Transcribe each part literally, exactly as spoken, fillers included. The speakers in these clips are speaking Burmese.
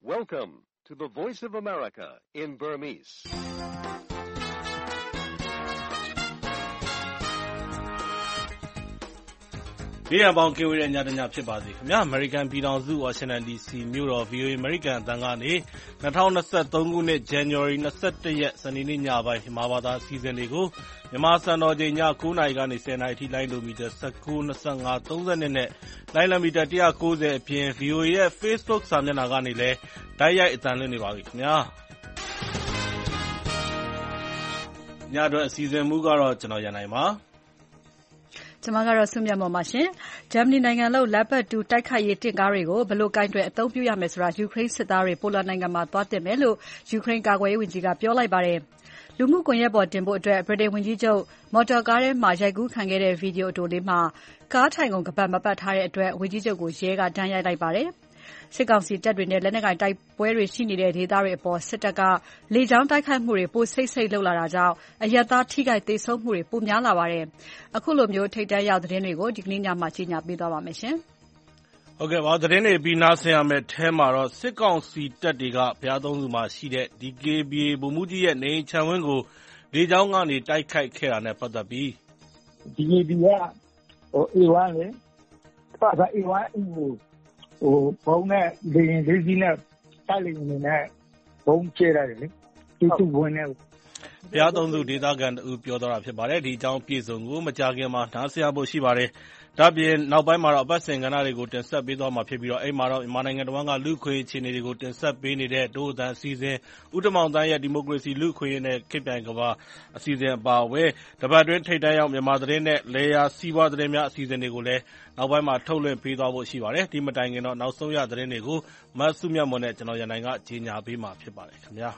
Welcome to the Voice of America in Burmese. ။ဒီရပေါင်းကင်ဝေးတဲ့ညတညဖြစ်ပါစေခင်ဗျာ။ American ပြည်ထောင်စု Washington ဒီ စီ မြို့တော် ဗီအိုအေ American အသံကနေ၂၀၂၃ခုနှစ် January ၂၁ရက်စနေနေ့ညပိုင်းမြန်မာဘာသာအစီအစဉ်တွေကိုမြန်မာစံတော်ချိန်ည၉နာရီကနေ၁၀နာရီအထိလိုင်းဒိုမီတာ၁၉, ၂၅, ၃၂နဲ့လိုင်းလံမီတာ၁၉၀အပြင် ဗီအိုအေရဲ့ Facebook စာမျက်နှာကနေလည်းတိုက်ရိုက်အသံလွှင့်နေပါပြီခင်ဗျာ။ညအတွက်အစီအစဉ်မူကတော့ကျွန်တော်ရန်နိုင်ပါကျွန်မကတော့ဆုမြတ်မော်ပါရှင်။ ဂျာမနီနိုင်ငံလို့ Leopard တူတိုက်ခိုက်ရေးတင့်ကားတွေကိုဘယ်လိုကင်တွယ်အသုံးပြုရမယ်ဆိုတာယူကရိန်းစစ်သားတွေပိုလန်နိုင်ငံမှာသွားတင်မယ်လို့ယူကရိန်းကာကွယ်ရေးဝန်ကြီးကပြောလိုက်ပါတယ်။လူမှုကွန်ရက်ပေါ်တင်ဖို့အတွက်ဗြိတိန်ဝန်ကြီးချုပ်မော်တော်ကားထဲမှာရိုက်ကူးခံခဲ့တဲ့ဗီဒီယိုအတိုလေးမှာကားထိုင်ကုန်ကပတ်မပတ်ထားတဲ့အတွက်ဝန်ကြီးချုပ်ကိုရဲကတန်းရိုက်လိုက်ပါတယ်။စစ်ကောင်စီတပ်တွေနဲ့လက်နက်ကိုင်တိုက်ပွဲတွေရှိနေတဲ့ဒေသတွေအပေါ်စစ်တပ်ကလေကြောင်းတိုက်ခိုက်မှုတွေပိုစိတ်စိတ်လုပ်လာတာကြောင့်အရပ်သားထိခိုက်ဒေဆုံးမှုတွေပိုများလာပါတယ်။အခုလိုမျိုးထိပ်တန်းရောက်သတင်းတွေကိုဒီကနေ့ညမှာကြီးညာပေးသွားပါမယ်ရှင်။ဟုတ်ကဲ့ပါသတင်းတွေပြီးနားဆင်ရမယ့်အဲမှာတော့စစ်ကောင်စီတပ်တွေကဘုရားသုံးဆူမှာရှိတဲ့ ဒီ ကေ ဘီ အေ ဗိုလ်မှူးကြီးရဲ့နေအိမ်ခြံဝင်းကိုလေကြောင်းကနေတိုက်ခိုက်ခဲ့တာနဲ့ပတ်သက်ပြီးဒီ ကေ ဘီ အေ ကဟို အေ ဝမ်း လေပါတာ အေ ဝမ်း ကိုဟိုဘုံနဲ့လေရင်လေးစီးနဲ့တိုက်လေရင်နဲ့ဘုံကျဲရတယ်လေဒီသူဝင်နေဘုရားသုံးဆူဒေသခံတူပြောတော့တာဖြစ်ပါတယ်ဒီအကြောင်းပြည်စုံကိုမကြခင်မှာနားဆင်ရဖို့ရှိပါတယ်ဒါပြင်နောက်ပိုင်းမှာတော့အပတ်စဉ်ကဏ္ဍတွေကိုတင်ဆက်ပေးသွားမှာဖြစ်ပြီးတော့အဲ့မှာတော့မြန်မာနိုင်ငံတော်ကလူခွေအခြေအနေတွေကိုတင်ဆက်ပေးနေတဲ့ဒို့အတန်အစီအစဉ်ဥတမောင်တန်းရဲ့ဒီမိုကရေစီလူခွေနဲ့ခေတ်ပြိုင်ကဘာအစီအစဉ်အပါအဝင်တပတ်တွင်းထိပ်တန်းရောက်မြန်မာသတင်းနဲ့လေယာစီးပွားသတင်းများအစီအစဉ်တွေကိုလည်းနောက်ပိုင်းမှာထုတ်လွှင့်ပေးသွားဖို့ရှိပါတယ်ဒီမတိုင်ခင်တော့နောက်ဆုံးရသတင်းတွေကိုမတ်စုမြတ်မွန်နဲ့ကျွန်တော်ရန်နိုင်ကကြီးညာပေးမှာဖြစ်ပါတယ်ခင်ဗျာ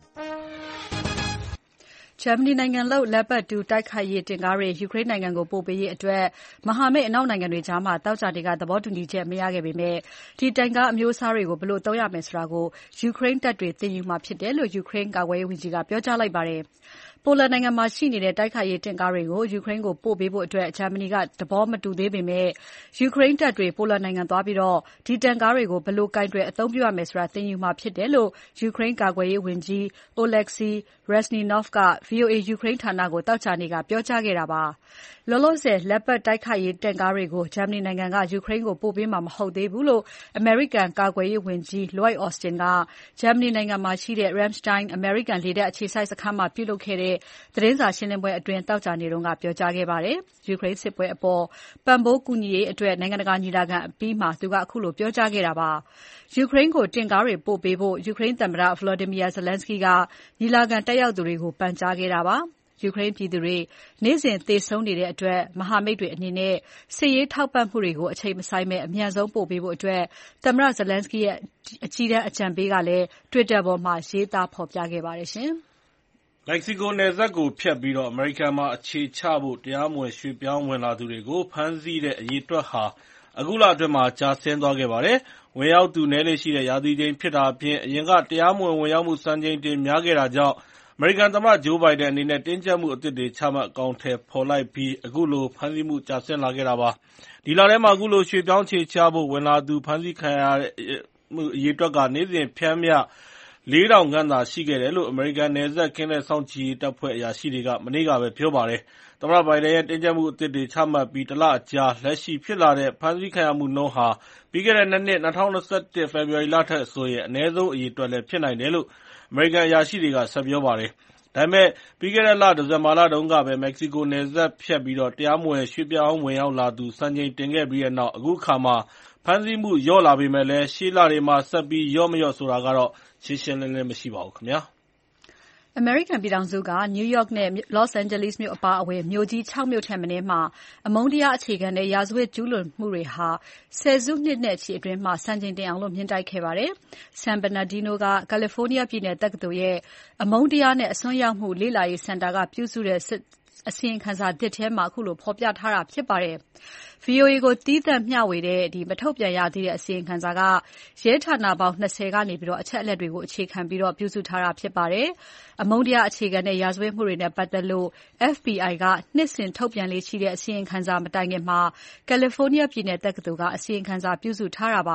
ဂျာမနီနိုင်ငံလို့ Leopard တူတိုက်ခိုက်ရေးတင်ကားတွေယူကရိန်းနိုင်ငံကိုပို့ပေးရေးအတွက်မဟာမိတ်အနောက်နိုင်ငံတွေကြားမှာတောက်ကြတွေကသဘောတူညီချက်မရခဲ့ပေမဲ့ဒီတင်ကားအမျိုးအစားတွေကိုဘယ်လိုသုံးရမယ်ဆိုတာကိုယူကရိန်းတပ်တွေသိယူမှာဖြစ်တယ်လို့ယူကရိန်းကာကွယ်ရေးဝန်ကြီးကပြောကြားလိုက်ပါတယ်။ပိုလန်နိုင်ငံမှာရှိနေတဲ့တိုက်ခိုက်ရေးတင်ကားတွေကိုယူကရိန်းကိုပို့ပေးဖို့အတွက်ဂျာမနီကသဘောမတူသေးပေမဲ့ယူကရိန်းတပ်တွေပိုလန်နိုင်ငံသွားပြီးတော့ဒီတင်ကားတွေကိုဘယ်လိုကင်တွယ်အသုံးပြုရမယ်ဆိုတာသိယူမှာဖြစ်တယ်လို့ယူကရိန်းကာကွယ်ရေးဝန်ကြီး Oleksiy Reznikov က ဗီအိုအေ ယူကရိန်းဌာနကိုတောက်ချာနေကပြောကြားခဲ့တာပါ။လောလောဆယ် Leopard တိုက်ခိုက်ရေးတင်ကားတွေကိုဂျာမနီနိုင်ငံကယူကရိန်းကိုပို့ပေးမှာမဟုတ်သေးဘူးလို့အမေရိကန်ကာကွယ်ရေးဝန်ကြီး Lloyd Austin ကဂျာမနီနိုင်ငံမှာရှိတဲ့ Ramstein အမေရိကန်လေတပ်အခြေစိုက်စခန်းမှာပြုလုပ်ခဲ့တဲ့သတင်းစာရှင်းလင်းပွဲအတွင်းတောက်ချာနေတုန်းကပြောကြားခဲ့ပါတယ်။ယူကရိန်းစစ်ပွဲအပေါ်ပံ့ပိုးကူညီရေးအတွက်နိုင်ငံတကာညီလာခံအပြီးမှာသူကအခုလိုပြောကြားခဲ့တာပါ။ယူကရိန်းကိုတင်ကားတွေပို့ပေးဖို့ယူကရိန်းသမ္မတ Volodymyr Zelensky ကညီလာခံတက်ရောက်သူတွေကိုပန်ကြားခဲ့တာပါ။ယူကရိန်းပြည်သူတွေနေ့စဉ်သေဆုံးနေတဲ့အတွက်မဟာမိတ်တွေအနေနဲ့စစ်ရေးထောက်ပံ့မှုတွေကိုအချိန်မဆိုင်းပဲအမြန်ဆုံးပို့ပေးဖို့အတွက်သမ္မတ Zelensky ရဲ့အကြီးတန်းအကြံပေးကလည်း Twitter ပေါ်မှာရေးသားဖော်ပြခဲ့ပါတယ်ရှင်။မက္ကဆီကိုနယ်စပ်ကိုဖြတ်ပြီးတော့အမေရိကန်မှာအခြေချဖို့တရားမဝင်ရွှေ့ပြောင်းဝင်လာသူတွေကိုဖမ်းဆီးတဲ့အရေးအတွက်ဟာအခုလအတွင်းမှာကျဆင်းသွားခဲ့ပါတယ်။ဝင်ရောက်သူနည်းလေရှိတဲ့ရာသီချိန်ဖြစ်တာအပြင်အရင်ကတရားမဝင်ဝင်ရောက်မှုစံချိန်တင်များခဲ့တာကြောင့်အမေရိကန်သမ္မတဂျိုးဘိုင်ဒန်အနေနဲ့တင်းကျပ်မှုအသစ်တွေချမှတ်အကောင်အထည်ဖော်လိုက်ပြီးအခုလိုဖမ်းဆီးမှုကျဆင်းလာခဲ့တာပါ။ဒီလထဲမှာအခုလိုရွှေ့ပြောင်းခြေချဖို့ဝင်လာသူဖမ်းဆီးခံရမှုအရေးအတွက်ကနေ့စဉ်ပျမ်းမျှလေးထောင်ခန့်သာရှိခဲ့တယ်လို့အမေရိကန်နယ်စပ်ကင်းလှည့်စောင့်ကြည့်ရေးတပ်ဖွဲ့အရာရှိတွေကမနေ့ကပဲပြောပါတယ်။သမ္မတဘိုင်ဒန်ရဲ့တင်းကျပ်မှုအသစ်တွေချမှတ်ပြီးတလအကြာလက်ရှိဖြစ်လာတဲ့ဖမ်းဆီးခံရမှုနှုန်းဟာပြီးခဲ့တဲ့နှစ်နှစ်၂၀၂၁ဖေဖော်ဝါရီလထက်ဆိုရင်အနည်းဆုံးအရေအတွက်လည်းဖြစ်နိုင်တယ်လို့အမေရိကန်အရာရှိတွေကဆက်ပြောပါတယ်။ဒါပေမဲ့ပြီးခဲ့တဲ့လဒီဇင်ဘာလတုန်းကပဲမက္ကဆီကိုနယ်စပ်ဖြတ်ပြီးတော့တရားမဝင်ရွှေ့ပြောင်းဝင်ရောက်လာသူစံချိန်တင်ခဲ့ပြီးတဲ့နောက်အခုခါမှာဖမ်းဆီးမှုလျော့လာပေမဲ့လည်းရှေ့လတွေမှာဆက်ပြီးလျော့မလျော့ဆိုတာကတော့ရှင်းရှင်းလင်းလင်းမရှိပါဘူးခင်ဗျာ။အမေရိကန်ပြည်ထောင်စုကနယူးယောက်နဲ့လော့စ်အိန်ဂျလိစ်မြို့အပါအဝင်မြို့ကြီး၆မြို့ထက်မနည်းမှာအမုန်းတရားအခြေခံတဲ့ရာဇဝတ်ကျူးလွန်မှုတွေဟာဆယ်စုနှစ်နဲ့ချီအတွင်းမှာစံချိန်တင်အောင်လို့မြင့်တက်ခဲ့ပါတယ်။ San Bernardino ကကယ်လီဖိုးနီးယားပြည်နယ်တက္ကသိုလ်ရဲ့အမုန်းတရားနဲ့အစွန်းရောက်မှုလေ့လာရေးစင်တာကပြုစုတဲ့အစီရင်ခံစာသစ်ထဲမှာအခုလိုဖော်ပြထားတာဖြစ်ပါတယ်။ ဗွီအိုအေကိုသီးသန့်မျှဝေတဲ့မထုတ်ပြန်ရသေးတဲ့အစီရင်ခံစာကရဲဌာနပေါင်း၂၀ကနေအချက်အလက်တွေကိုအခြေခံပြီးပြုစုထားတာဖြစ်ပါတယ်။အမုန်းတရားအခြေခံတဲ့ရာဇဝတ်မှုတွေနဲ့ပတ်သက်လို့ F B I ကနှစ်စဉ်ထုတ်ပြန်လေ့ရှိတဲ့အစီရင်ခံစာမတိုင်ခင်မှာကယ်လီဖိုးနီးယားပြည်နယ်တက္ကသိုလ်ကအစီရင်ခံစာပြုစုထားတာပါ။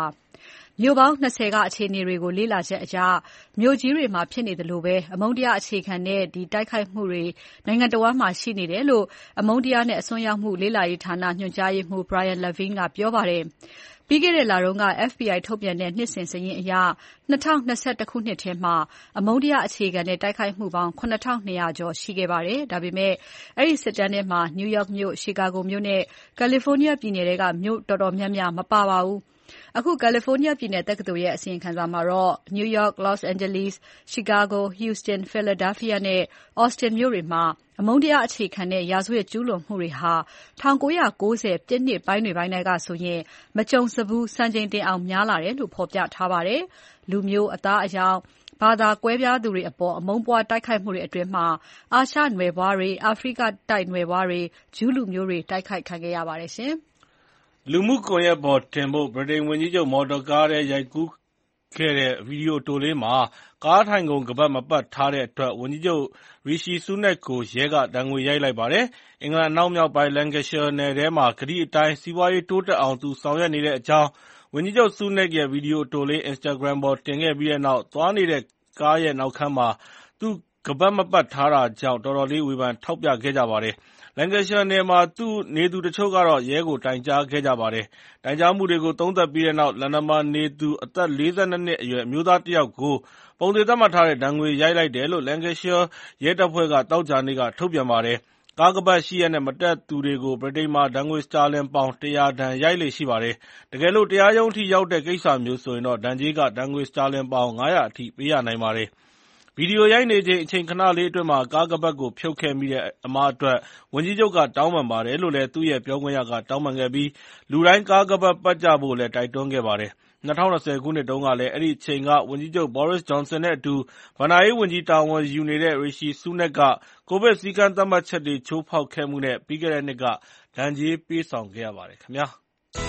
မြို့ပေါင်း၂၀ကအခြေအနေတွေကိုလေ့လာချက်အရမြို့ကြီးတွေမှာဖြစ်နေသလိုပဲအမုန်းတရားအခြေခံတဲ့ဒီတိုက်ခိုက်မှုတွေနိုင်ငံတော်ဝန်မှာရှိနေတယ်လို့အမုန်းတရားနဲ့အစွန်းရောက်မှုလေ့လာရေးဌာနညွှန်ကြားရေးမှူး Brian Levine ကပြောပါတယ်။ပြီးခဲ့တဲ့လတုန်းက F B I ထုတ်ပြန်တဲ့နှစ်စဉ်စာရင်းအရ၂၀၂၁ခုနှစ်ထဲမှာအမုန်းတရားအခြေခံတဲ့တိုက်ခိုက်မှုပေါင်း၇ထောင့်၂ရာကျော်ရှိခဲ့ပါတယ်။ဒါပေမဲ့အဲဒီစစ်တမ်းထဲမှာ New York မြို့၊ Chicago မြို့နဲ့ California ပြည်နယ်တွေကမြို့တော်တော်များများမပါပါဘူး။အခု California ပြည်နယ်တက္ကသိုလ်ရဲ့အစီရင်ခံစာမှာတော့ New York, Los Angeles, Chicago, Houston, Philadelphia နဲ့ Austin မြို့တွေမှာအမုန်းတရားအခြေခံတဲ့ရာဇဝတ်ကျူးလွန်မှုတွေဟာ၁၉၉၀ပြည့်နှစ်ပိုင်းတွေပိုင်းတွေကဆိုရင်မကြုံစဘူးစံချိန်တင်အောင်များလာတယ်လို့ဖော်ပြထားပါတယ်။လူမျိုးအသားအရောင်ဘာသာကွဲပြားသူတွေအပေါ်အမုန်းပွားတိုက်ခိုက်မှုတွေအတွင်းမှာအာရှနွယ်ဘွားတွေအာဖရိကတိုက်နွယ်ဘွားတွေဂျူးလူမျိုးတွေတိုက်ခိုက်ခံခဲ့ရပါတယ်ရှင်။လူမှုကွန်ရက်ပေါ်တင်ဖို့ဗြိတိန်ဝန်ကြီးချုပ်မော်တော်ကားထဲရိုက်ကူးခဲ့တဲ့ဗီဒီယိုတိုလေးမှာကားထိုင်ကုန်ခါးပတ်မပတ်ထားတဲ့အတွက်ဝန်ကြီးချုပ်ရီရှီဆူးနက်ကိုရဲကဒဏ်ငွေရိုက်လိုက်ပါတယ်။အင်္ဂလန်အနောက်မြောက်ပိုင်း Lancashire နယ်ထဲမှာကတိအတိုင်းစီးပွားရေးတိုးတက်အောင်သူဆောင်ရွက်နေတဲ့အကြောင်းဝန်ကြီးချုပ်ဆူးနက်ရဲ့ဗီဒီယိုတိုလေး Instagram ပေါ်တင်ခဲ့ပြီးတဲ့နောက်သွားနေတဲ့ကားရဲ့နောက်ခန်းမှာသူခါးပတ်မပတ်ထားတာကြောင့်တော်တော်လေးဝေဖန်ထောက်ပြခဲ့ကြပါတယ်။ Lancashire နယ်မှာနေသူတချို့ကတော့ရဲကိုတိုင်ကြားခဲ့ကြပါတယ်။တိုင်ကြားမှုတွေကိုသုံးသပ်ပြီးတဲ့နောက်လန်ဒန်မှာနေသူအသက်၄၂နှစ်အရွယ်အမျိုးသားတယောက်ကိုပုံသေသတ်မှတ်ထားတဲ့ဒဏ်ငွေရိုက်လိုက်တယ်လို့ Lancashire ရဲတပ်ဖွဲ့ကသောကြာနေ့ကထုတ်ပြန်ပါတယ်။ကားခါးပတ်ရှိရက်နဲ့မတက်သူတွေကိုဗြိတိန်မှာဒဏ်ငွေစတာလင်ပေါင်၁၀၀ဒဏ်ရိုက်လေ့ရှိပါတယ်။တကယ်လို့တရားရုံးအထိရောက်တဲ့ကိစ္စမျိုးဆိုရင်တော့ဒဏ်ကြေးကဒဏ်ငွေစတာလင်ပေါင်၅၀၀အထိပေးရနိုင်ပါတယ်။ဗီဒီယိုရိုက်နေချိန်အချိန်ခဏလေးအတွင်းမှာကားခါးပတ်ကိုဖြုတ်ခဲ့မိတဲ့အမှားအတွက်ဝန်ကြီးချုပ်ကတောင်းပန်ပါတယ်လို့လည်းသူ့ရဲ့ပြောခွင့်ရကတောင်းပန်ခဲ့ပြီးလူတိုင်းကားခါးပတ်ပတ်ကြဖို့လည်းတိုက်တွန်းခဲ့ပါတယ်။၂၀၂၀ခုနှစ်တုန်းကလည်းအဲဒီအချိန်ကဝန်ကြီးချုပ် Boris Johnson နဲ့အတူဘဏ္ဍာရေးဝန်ကြီးတာဝန်ယူနေတဲ့ရီရှီဆူးနက်ကကိုဗစ်စည်းကမ်းသတ်မှတ်ချက်တွေချိုးဖောက်ခဲ့မှုနဲ့ပြီးခဲ့တဲ့နှစ်ကဒဏ်ကြေးပေးဆောင်ခဲ့ရပါတယ်ခင်ဗျာ။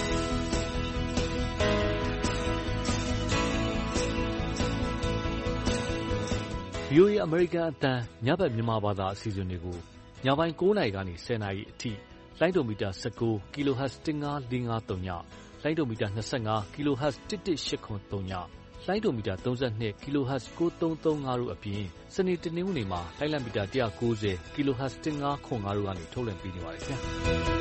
ဗွီအိုအေ အမေရိကန်အသံညဘက်မြန်မာဘာသာအစီအစဉ်တွေကိုညပိုင်း၉နာရီကနေ၁၀နာရီအထိလိုင်းဒိုမီတာ၁၉ kHz တစ်ငါးလေးငါးသုံးညလိုင်းဒိုမီတာ၂၅ kHz တစ်တစ်ရှစ်ခွန်သုံးညလိုင်းဒိုမီတာ၃၂ kHz ကိုးသုံးသုံးငါတို့အပြင်စနေတနင်္ဂနွေမှာလိုင်းလံမီတာ၁၉၀ kHz တစ်ငါးခွန်ငါတို့ကနေထုတ်လွှင့်ပေးနေပါတယ်ခင်ဗျာ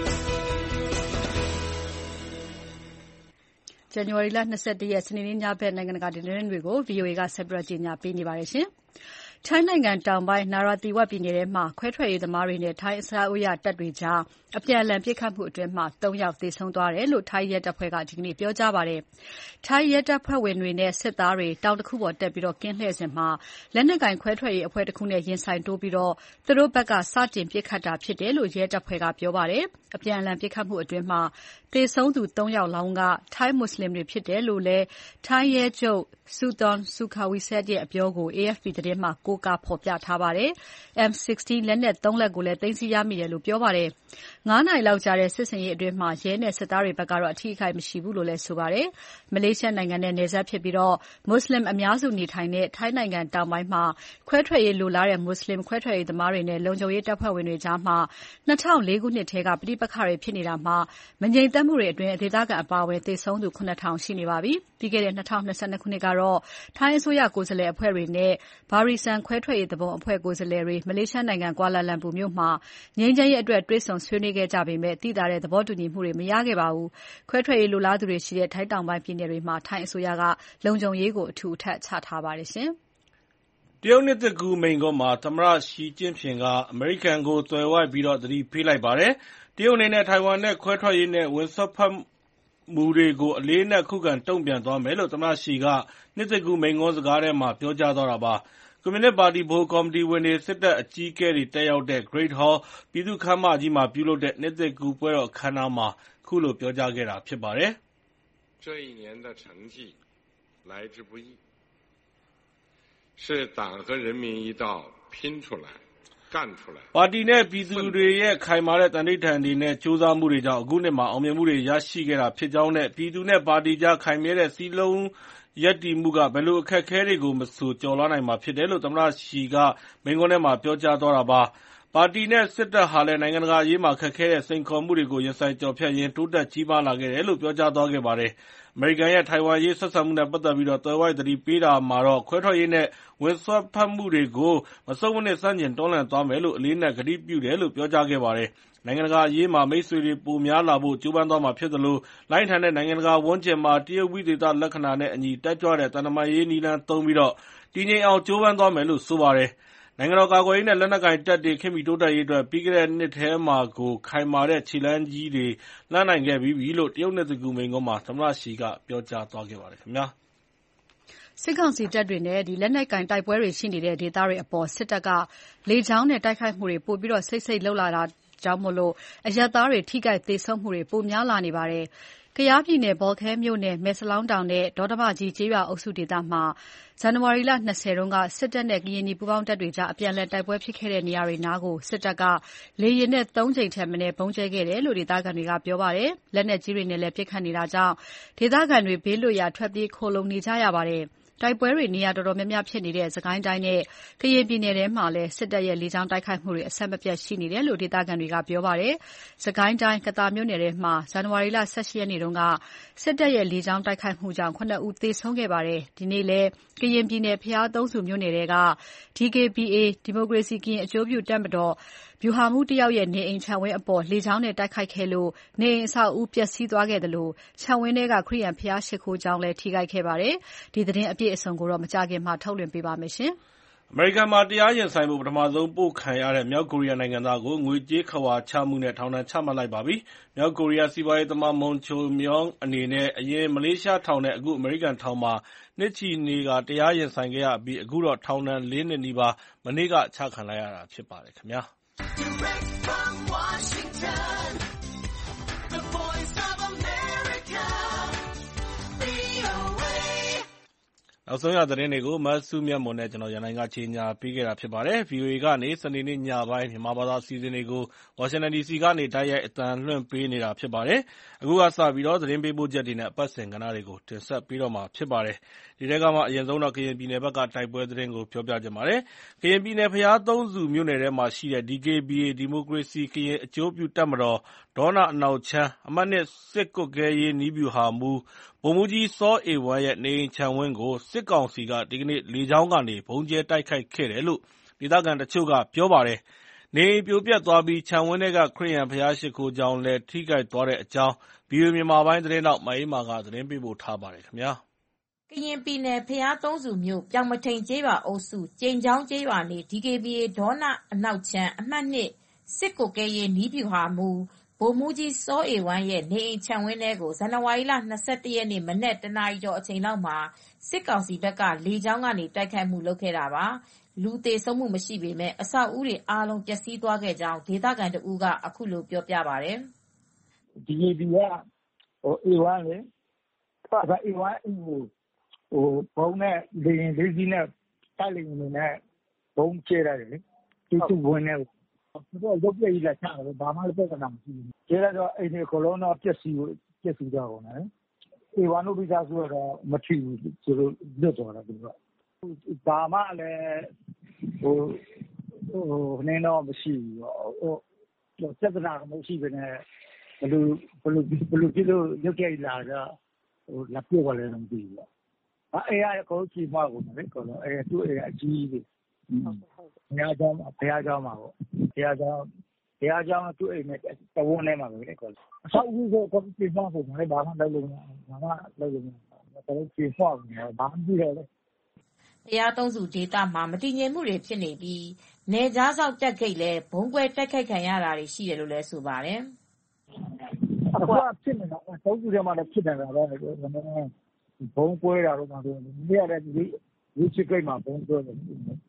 ဇန်နဝါရီလ၂၁ရက်စနေနေ့ညဘက်နိုင်ငံတကာသတင်းတွေကို ဗွီအိုအေကဆက်ပြီးကြီးညာပေးနေပါတယ်ရှင်။ထိုင်းနိုင်ငံတောင်ပိုင်းနာရာသီဝပြည်နယ်ထဲမှာခွဲထွက်ရေးသမားတွေနဲ့ထိုင်းအစိုးရတပ်တွေကြားအပြန်အလှန်ပစ်ခတ်မှုအတွင်းသုံးယောက်သေဆုံးသွားတယ်လို့ထိုင်းရဲတပ်ဖွဲ့ကဒီကနေ့ပြောကြားပါတယ်။ထိုင်းရဲတပ်ဖွဲ့ဝင်တွေနဲ့စစ်သားတွေတောင်တခုပေါ်တက်ပြီးကင်းလှည့်စဉ်မှာလက်နက်ကင်ခွဲထွက်ရေးအဖွဲ့တစ်ခုနဲ့ရင်ဆိုင်တိုးပြီးတော့သူတို့ဘက်ကစတင်ပစ်ခတ်တာဖြစ်တယ်လို့ရဲတပ်ဖွဲ့ကပြောပါတယ်။အပြန်အလှန်ပစ်ခတ်မှုအတွင်းမှာသေဆုံးသူသုံးယောက်လောင်းကထိုင်းမွတ်စလင်တွေဖြစ်တယ်လို့လည်းထိုင်းရဲချုပ် Suthon Sukhawisit ရဲ့အပြောကို A F P သတင်းမှာကိုးကားဖော်ပြထားပါတယ်။ M ၁၆ လက်နက်သုံးလက်ကိုလည်းသိမ်းဆည်းရမိတယ်လို့ပြောပါတယ်။ငါးနာရီလောက်ကြာတဲ့စစ်ဆင်ရေးအတွင်းမှာရဲနဲ့စစ်သားတွေဘက်ကတော့အထိအခိုက်မရှိဘူးလို့လည်းဆိုပါတယ်။မလေးရှားနိုင်ငံနဲ့နယ်စပ်ဖြစ်ပြီးမွတ်စလင်အများစုနေထိုင်တဲ့ထိုင်းနိုင်ငံတောင်ပိုင်းမှာခွဲထွက်ရေးလိုလားတဲ့မွတ်စလင်ခွဲထွက်ရေးသမားတွေနဲ့လုံခြုံရေးတပ်ဖွဲ့ဝင်တွေကြားမှာ၂၀၀၄ခုနှစ်ထဲကပဋိပက္ခတွေဖြစ်နေတာမှာမငြိမ်သက်မှုတွေအတွင်းဒေသခံအပါအဝင်သေဆုံးသူခုနှစ်ထောင်ရှိနေပါပြီ။ပြီးခဲ့တဲ့၂၀၂၂ခုနှစ်ကတော့ထိုင်းအစိုးရကိုယ်စားလှယ်အဖွဲ့တွေနဲ့ဘာရီဆန်ခွဲထွက်ရေးသဘောအဖွဲ့ကိုယ်စားလှယ်တွေမလေးရှားနိုင်ငံကွာလာလမ်ပူမြို့မှာငြိမ်းချမ်းရေးအတွက်တွေ့ဆုံဆွေးနွေးခဲ့ကြပေမဲ့သိသာတဲ့သဘောတူညီမှုတွေမရခဲ့ပါဘူး။ခွဲထွက်ရေးလိုလားသူတွေရှိတဲ့ထိုင်းတောင်ပိုင်းပြည်နယ်တွေမှာထိုင်းအစိုးရကလုံခြုံရေးကိုအထူအထပ်ချထားပါတယ်ရှင်။တရုတ်နှစ်သစ်ကူးမိန့်ခွန်းမှာသမ္မတရှီကျင့်ဖျင်ကအမေရိကန်ကိုသွယ်ဝိုက်ပြီးသတိပေးလိုက်ပါတယ်။တရုတ်အနေနဲ့ထိုင်ဝမ်နဲ့ခွဲထွက်ရေးနဲ့ဝင်စွက်ဖက်မှုတွေကိုအလေးအနက်ခုခံတုံ့ပြန်သွားမယ်လို့သမ္မတရှီကနှစ်သစ်ကူးမိန့်ခွန်းစကားထဲမှာပြောကြားသွားတာပါ။ကွန်မြူနစ်ပါတီဗဟိုကော်မတီဝင်တွေစစ်တပ်အကြီးအကဲတွေတက်ရောက်တဲ့ Great Hall ပြည်သူ့ခန်းမကြီးမှာပြုလုပ်တဲ့နှစ်သစ်ကူးပွဲတော်အခမ်းအနားမှာခုလိုပြောကြားခဲ့တာဖြစ်ပါတယ်။这一年的成绩来之不易，是党和人民一道拼出来干出来。 ပါတီနဲ့ပြည်သူတွေရဲ့ခိုင်မာတဲ့တန်ဋိဌာန်တွေနဲ့ကြိုးစားမှုတွေကြောင့်အခုနှစ်မှာအောင်မြင်မှုတွေရရှိခဲ့တာဖြစ်ကြောင်းနဲ့ပြည်သူနဲ့ပါတီကြားခိုင်မြဲတဲ့စည်းလုံးရပ်တည်မှုကဘယ်လိုအခက်အခဲတွေကိုမဆိုကျော်လွှားနိုင်မှာဖြစ်တယ်လို့သမ္မတရှီကမိန့်ခွန်းထဲမှာပြောကြားသွားတာပါ။ပါတီနဲ့စစ်တပ်ဟာလည်းနိုင်ငံတကာအရေးမှာခက်ခဲတဲ့စိန်ခေါ်မှုတွေကိုရင်ဆိုင်ကျော်ဖြတ်ရင်းတိုးတက်ကြီးမားလာခဲ့တယ်လို့ပြောကြားသွားခဲ့ပါတယ်။အမေရိကန်ရဲ့ထိုင်ဝမ်ရေးဆက်ဆံမှုနဲ့ပတ်သက်ပြီးသွယ်ဝိုက်သတိပေးတာမှာတော့ခွဲထွက်ရေးနဲ့ဝင်စွက်ဖက်မှုတွေကိုမဆုတ်မနစ်ဆန့်ကျင်တွန်းလှန်သွားမယ်လို့အလေးအနက်ကတိပြုတယ်လို့ပြောကြားခဲ့ပါတယ်။နိုင်ငံတကာအရေးမှာမိတ်ဆွေတွေပိုများလာဖို့ကြိုးပမ်းသွားမှာဖြစ်သလိုလိုင်းထန်တဲ့နိုင်ငံတကာဝန်းကျင်မှာတရုတ်ဝိသေသလက္ခဏာနဲ့အညီတက်ကြွတဲ့သံတမန်ရေးနည်းလမ်းသုံးပြီးတည်ငြိမ်အောင်ကြိုးပမ်းသွားမယ်လို့ဆိုပါတယ်။နိုင်ငံတော်ကာကွယ်ရေးနဲ့လက်နက်ကိုင်တပ်တွေခေတ်မီတိုးတက်ရေးအတွက်ပြီးခဲ့တဲ့နှစ်ထဲမှာကိုခိုင်မာတဲ့ခြေလှမ်းကြီးတွေလှမ်းနိုင်ခဲ့ပြီးပြီလို့တရုတ်နှစ်သစ်ကူးမိန့်ခွန်းမှာသမ္မတရှီကပြောကြားသွားခဲ့ပါတယ်ခင်ဗျာ။စစ်ကောင်စီတပ်တွေနဲ့လက်နက်ကိုင်တိုက်ပွဲတွေရှိနေတဲ့ဒေသတွေအပေါ်စစ်တပ်ကလေကြောင်းနဲ့တိုက်ခိုက်မှုတွေပိုပြီးစိတ်စိတ်လုပ်လာတာကြောင့်အရပ်သားတွေထိခိုက်သေဆုံးမှုတွေပိုများလာနေပါတယ်။ကယားပြည်နယ်ဘောလခဲမြို့နယ်မဲစလောင်းတောင်နဲ့ဒေါတမကြီးကျေးရွာအုပ်စုဒေသမှာဇန်နဝါရီလ၂၀တုန်းကစစ်တပ်နဲ့ကရင်နီပူးပေါင်းတပ်တွေကြားအပြန်အလှန်တိုက်ပွဲဖြစ်ခဲ့တဲ့နေရာတွေနားကိုစစ်တပ်ကလေယာဉ်နဲ့သုံးကြိမ်ထက်မနည်းဗုံးကျဲခဲ့တယ်လို့ဒေသခံတွေကပြောပါတယ်။လက်နက်ကြီးတွေနဲ့လည်းပစ်ခတ်နေတာကြောင့်ဒေသခံတွေဘေးလွတ်ရာထွက်ပြေးခိုလှုံနေကြရပါတယ်။တိုက်ပွဲတွေနေရာတော်တော်များများဖြစ်နေတဲ့စစ်ကိုင်းတိုင်းနဲ့ကရင်ပြည်နယ်ထဲမှာလည်းစစ်တပ်ရဲ့လေကြောင်းတိုက်ခိုက်မှုတွေအဆက်မပြတ်ရှိနေတယ်လို့ဒေသခံတွေကပြောပါတယ်။စစ်ကိုင်းတိုင်းကသာမြို့နယ်ထဲမှာဇန်နဝါရီလ၁၈ရက်နေ့တုန်းကစစ်တပ်ရဲ့လေကြောင်းတိုက်ခိုက်မှုကြောင့်ခုနစ်ဦးသေဆုံးခဲ့ပါတယ်။ဒီနေ့လည်းကရင်ပြည်နယ်ဘုရားသုံးဆူမြို့နယ်ထဲက ဒီ ကေ ဘီ အေ ဒီမိုကရေစီကရင်အကျိုးပြုတပ်မတော်ဗျူဟာမှူးတယောက်ရဲ့နေအိမ်ခြံဝင်းအပေါ်လေကြောင်းနဲ့တိုက်ခိုက်ခဲ့လို့နေအိမ်အဆောက်အဦပျက်စီးသွားခဲ့သလိုခြံဝင်းထဲကခရစ်ယာန်ဘုရားရှိခိုးကျောင်းလည်းထိခိုက်ခဲ့ပါတယ်။ဒီသတင်းအပြည့်အစုံကိုတော့မကြာခင်မှာထုတ်လွှင့်ပေးပါမယ်ရှင်။အမေရိကန်မှာတရားရင်ဆိုင်ဖို့ပထမဆုံးပို့ခံရတဲ့မြောက်ကိုရီးယားနိုင်ငံသားကိုငွေကြေးခဝါချမှုနဲ့ထောင်ဒဏ်ချမှတ်လိုက်ပါပြီ။မြောက်ကိုရီးယားစီးပွားရေးသမားမွန်ချိုမြန်းအနေနဲ့အရင်မလေးရှားထောင်နဲ့အခုအမေရိကန်ထောင်မှာနှစ်ချီနေကတရားရင်ဆိုင်ခဲ့ရပြီးအခုတော့ထောင်ဒဏ်လေးနှစ်နီးပါးမနေ့ကချခံလိုက်ရတာဖြစ်ပါတယ်ခင်ဗျာ။ Direct from Washington, the voice of America, နောက်ဆုံးရသတင်းတွေကိုမဆုမြတ်မွန်နဲ့ကျွန်တော်ရန်နိုင်ကကြေညာပေးခဲ့တာဖြစ်ပါတယ်။ ဗွီအိုအေကနေစနေနေ့ညပိုင်းမြန်မာဘာသာအစီအစဉ်တွေကိုဝါရှင်တန်ဒီစီကနေတိုက်ရိုက်အသံလွှင့်ပေးနေတာဖြစ်ပါတယ်။အခုကစပြီးတော့သတင်းပေးပို့ချက်တွေနဲ့အပတ်စဉ်ကဏ္ဍတွေကိုတင်ဆက်ပေးတော့မှာဖြစ်ပါတယ်။ဒီထဲကမှအရင်ဆုံးတော့ကရင်ပြည်နယ်ဘက်ကတိုက်ပွဲသတင်းကိုပြောပြချင်ပါတယ်။ကရင်ပြည်နယ်ဘုရားသုံးဆူမြို့နယ်ထဲမှာရှိတဲ့ ဒီ ကေ ဘီ အေ ဒီမိုကရေစီကရင်အကျိုးပြုတပ်မတော်ဒေါနအနောက်ချမ်းအမှတ်၂စစ်ကွပ်ကဲရေးနည်းဗျူဟာမှူးဗိုလ်မှူးကြီးစောအေဝမ်းရဲ့နေအိမ်ခြံဝင်းကိုစစ်ကောင်စီကဒီကနေ့လေကြောင်းကနေဗုံးကြဲတိုက်ခိုက်ခဲ့တယ်လို့ဒေသခံတချို့ကပြောပါတယ်။နေအိမ်ပြိုပျက်သွားပြီးခြံဝင်းထဲကခရစ်ယာန်ဘုရားရှိခိုးကျောင်းလည်းထိခိုက်သွားတဲ့အကြောင်းဗွီအိုအေမြန်မာပိုင်းသတင်းထောက်မအေးအေးမာကသတင်းပေးပို့ထားပါတယ်ခင်ဗျာ။ကရင်ပြည်နယ်ဘုရားသုံးဆူမြို့ပြောင်မထိန်ကျေးရွာအုပ်စုကျိန်ချောင်းကျေးရွာနေ ဒီ ကေ ဘီ အေ ဒေါနအနောက်ချမ်းအမှတ်၂စစ်ကွပ်ကဲရေးနည်းဗျူဟာမှူးဗိုလ်မှူးကြီးစောအေဝမ်းရဲ့နေအိမ်ခြံဝင်းထဲကိုဇန်နဝါရီလ၂၁ရက်နေ့မနက်တနာရီကျော်အချိန်လောက်မှာစစ်ကောင်စီဘက်ကလေကြောင်းကနေတိုက်ခိုက်မှုလုပ်ခဲ့တာပါ။လူသေဆုံးမှုမရှိပေမယ့်အဆောက်အဦတွေအားလုံးပျက်စီးသွားခဲ့ကြောင်းဒေသခံတဦးကအခုလိုပြောပြပါတယ်။ဒီ ကေ ဘီ ကဟိုအေဝမ်းလေအဲအေဝမ်းဟိုဟိုဘုံနဲ့လေရင်လေးစီးနဲ့တိုက်လေရင်နဲ့ဘုံကျဲရတယ်လေသူ့သူ့ဝင်နေသူတို့ရုပ်ပြကြီးလာချတယ်ဘာမှလည်းပြဿနာမရှိဘူးကျဲတော့အိမ်တွေခလုံးတော့ပျက်စီးပျက်စီးကြကုန်တယ်အေဝါနုပိသားဆိုတော့မထီဘူးသူတို့လွတ်သွားတာသူကဘာမှလည်းဟိုဟိုနင်းတော့မရှိဘူးဟိုပြဿနာမရှိဘဲနဲ့ဘလူဘလူဘလူပြလို့ရုပ်ပြကြီးလာတော့ဟိုလက်ပြတ်သွားလည်းမသိဘူးအဲအဲ့ရကိုကြီးမှကုန်တယ်ကောအဲသူ့အကြီးကြီးဘုရားကျောင်းဘုရားကျောင်းမှာပေါ့ဘုရားကျောင်းဘုရားကျောင်းသူ့အိမ်နဲ့တဝန်းထဲမှာပဲကောအဆောက်အဦကိုကိုပြမှပုံတယ်ဘာမှလုပ်လို့ဘာမှလုပ်လို့တော့ပြမှပုံတယ်ဘာမှမဖြစ်လေဘုရားသုံးဆူဒေသမှာမတည်ငြိမ်မှုတွေဖြစ်နေပြီးနေကြားဆောက်တက်ခိတ်လည်းဘုံကွဲတိုက်ခိုက်ခံရတာတွေရှိတယ်လို့လည်းဆိုပါတယ်အခုဖြစ်နေတာသုံးဆူထဲမှာလည်းဖြစ်နေတာပဲဘုံကွဲတာတော့မှတော့နေရတဲ့ဒီဒီချိတ်မှာဘုံကွဲတယ်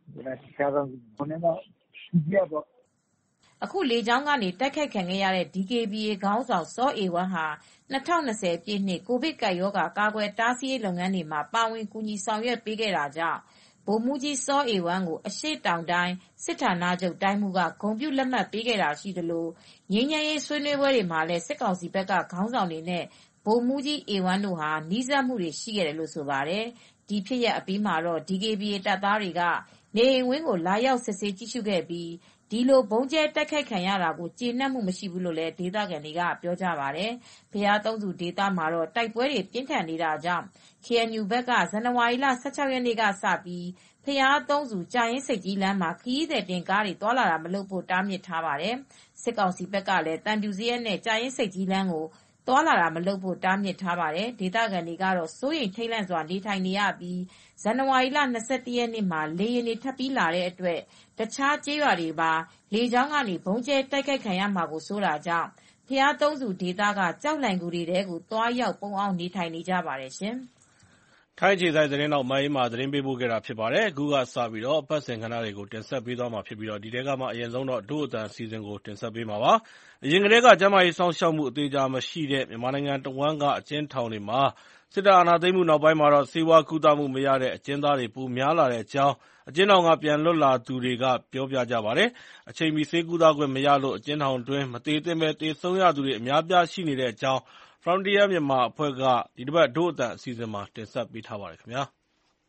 အခုလေကြောင်းကနေတိုက်ခိုက်ခံခဲ့ရတဲ့ ဒီ ကေ ဘီ အေ ခေါင်းဆောင်စောအေဝမ်းဟာ၂၀၂၀ပြည့်နှစ်ကိုဗစ်ကပ်ရောဂါကာကွယ်တားဆီးရေးလုပ်ငန်းတွေမှာပါဝင်ကူညီဆောင်ရွက်ပေးခဲ့တာကြောင့်ဗိုလ်မှူးကြီးစောအေဝမ်းကိုအရှေ့တောင်တိုင်းစစ်ဌာနချုပ်တိုင်းမှူးကဂုဏ်ပြုလက်မှတ်ပေးခဲ့တာရှိသလိုငြိမ်းချမ်းရေးဆွေးနွေးပွဲတွေမှာလည်းစစ်ကောင်စီဘက်ကခေါင်းဆောင်တွေနဲ့ဗိုလ်မှူးကြီးအေဝမ်းတို့ဟာနီးစပ်မှုတွေရှိခဲ့တယ်လို့ဆိုပါတယ်ဒီဖြစ်ရပ်အပြီးမှာတော့ ဒီ ကေ ဘီ အေ တပ်သားတွေကနေအိမ်ဝင်းကိုလာရောက်စစ်ဆေးကြည့်ရှုခဲ့ပြီးဒီလိုဗုံးကျဲတိုက်ခိုက်ခံရတာကိုကျေနပ်မှုမရှိဘူးလို့လည်းဒေသခံတွေကပြောကြပါတယ်။ဘုရားသုံးဆူဒေသမှာတော့တိုက်ပွဲတွေပြင်းထန်နေတာကြောင့် ကေအန်ယူ ဘက်ကဇန်နဝါရီလ ၁၆ ရက်နေ့ကစပြီးဘုရားသုံးဆူကြာအင်းဆိပ်ကြီးလမ်းမှာခရီးသည်တင်ကားတွေသွားလာတာမလုပ်ဖို့တားမြစ်ထားပါတယ်။စစ်ကောင်စီဘက်ကလည်းသံဖြူဇရပ်နဲ့ကြာအင်းဆိပ်ကြီးလမ်းကိုသွားလာတာမလုပ်ဖို့တားမြစ်ထားပါတယ်။ဒေသခံတွေကတော့စိုးရိမ်ထိတ်လန့်စွာနေထိုင်နေရပြီးဇန်နဝါရီလ ၂၁ ရက်နေ့မှာလေယာဉ်တွေထပ်ပြီးလာတဲ့အတွက်တခြားကျေးရွာတွေပါလေကြောင်းကနေဗုံးကျဲတိုက်ခိုက်ခံရမှာကိုစိုးတာကြောင့်ဘုရားသုံးဆူဒေသကကြောက်လန့်ကူတွေထဲကိုသွားရောက်ပုန်းအောင်နေထိုင်နေကြပါတယ်ရှင်။ထိုင်းအခြေစိုက်သတင်းတော့မအေးမာသတင်းပေးပို့ခဲ့တာဖြစ်ပါတယ်။အခုကစပြီးတော့ပတ်စင်ခဏတွေကိုတင်ဆက်ပေးသွားမှာဖြစ်ပြီးတော့ဒီတဲကမှအရင်ဆုံးတော့ဒုအတန်အစီအစဉ်ကိုတင်ဆက်ပေးမှာပါ။အရင်ကတည်းကကျန်းမာရေးစောင့်ရှောက်မှုအသေးချာမရှိတဲ့မြန်မာနိုင်ငံတဝန်းကအကျဉ်းထောင်တွေမှာစစ်တပ်အာဏာသိမ်းမှုနောက်ပိုင်းမှာတော့ဆေးဝါးကုသမှုမရတဲ့အကျဉ်းသားတွေပိုများလာတဲ့အကြောင်းအကျဉ်းထောင်ကပြန်လွတ်လာသူတွေကပြောပြကြပါတယ်။အချိန်မီဆေးကုသခွင့်မရလို့အကျဉ်းထောင်တွင်းမသေသင့်ပဲသေဆုံးရသူတွေအများအပြားရှိနေတဲ့အကြောင်း Frontier Myanmar အဖွဲ့ကဒီတစ်ပတ်ဒုအတန်အစီအစဉ်မှာတင်ဆက်ပေးထားပါတယ်ခင်ဗျာ။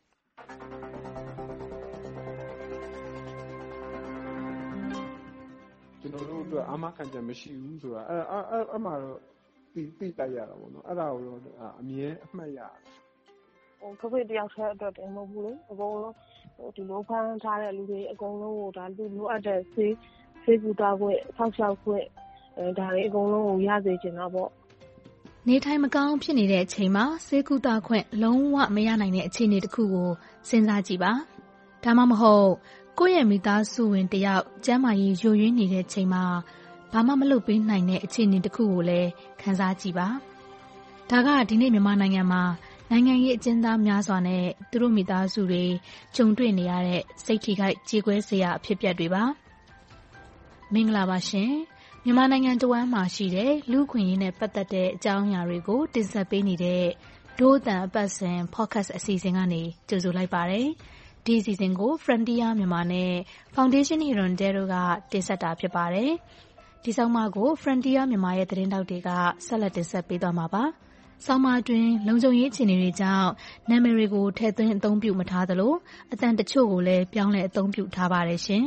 ကျွန်တော်တို့အတွက်အာမခံချက်မရှိဘူးဆိုတာအဲ့အဲ့အဲ့မှာတော့သိသိတိုက်ရတာပေါ့နော်အဲ့ဒါကိုတော့အမြဲအမှတ်ရတယ်ဟိုကိုဗစ်တယောက်ဆက်အတွက်တင်မဟုတ်ဘူးလေအကုန်လုံးဟိုဒီလိုဖမ်းထားတဲ့လူတွေအကုန်လုံးကိုဒါလူလိုအပ်တဲ့ဆေးဆေးကူတာခွင့်ဆောက်ရှောက်ခွင့်အဲဒါတွေအကုန်လုံးကိုရစေချင်တာပေါ့နေထိုင်မကောင်းဖြစ်နေတဲ့အချိန်မှာဆေးကုသခွင့်လုံးဝမရနိုင်တဲ့အခြေအနေတစ်ခုကိုစဉ်းစားကြည့်ပါဒါမှမဟုတ်ကိုယ့်ရဲ့မိသားစုဝင်တယောက်ကျန်းမာရေးယိုယွင်းနေတဲ့ချိန်မှာဘာမှမလုပ်ပေးနိုင်တဲ့အခြေအနေတစ်ခုကိုလည်းခန်းစားကြည့်ပါဒါကဒီနေ့မြန်မာနိုင်ငံမှာနိုင်ငံရေးအကျဉ်းသားများစွာနဲ့သူတို့မိသားစုတွေကြုံတွေ့နေရတဲ့စိတ်ထိခိုက်ကြေကွဲစရာအဖြစ်အပျက်တွေပါမင်္ဂလာပါရှင်မြန်မာနိုင်ငံတဝန်းမှာရှိတဲ့လူ့ခွင့်ရေးနဲ့ပတ်သက်တဲ့အကြောင်းအရာတွေကိုတင်ဆက်ပေးနေတဲ့ဒိုးတန်အပတ်စဉ် podcast အစီအစဉ်ကနေကြိုဆိုလိုက်ပါတယ်ဒီအစီအစဉ်ကို Frontier မြန်မာနဲ့ Foundation Hirondelle တို့ကတင်ဆက်တာဖြစ်ပါတယ်ဒီဆောင်မကို Frontier မြန်မာရဲ့သတင်းတောက်တွေကဆက်လက်တင်ဆက်ပေးသွားမှာပါဆောင်းပါးအတွင်းလုံခြုံရေးအခြေအနေတွေကြောင့်နာမည်တွေကိုထည့်သွင်းအသုံးပြုမထားသလိုအတန်တချို့ကိုလည်းပြောင်းလဲအသုံးပြုထားပါတယ်ရှင်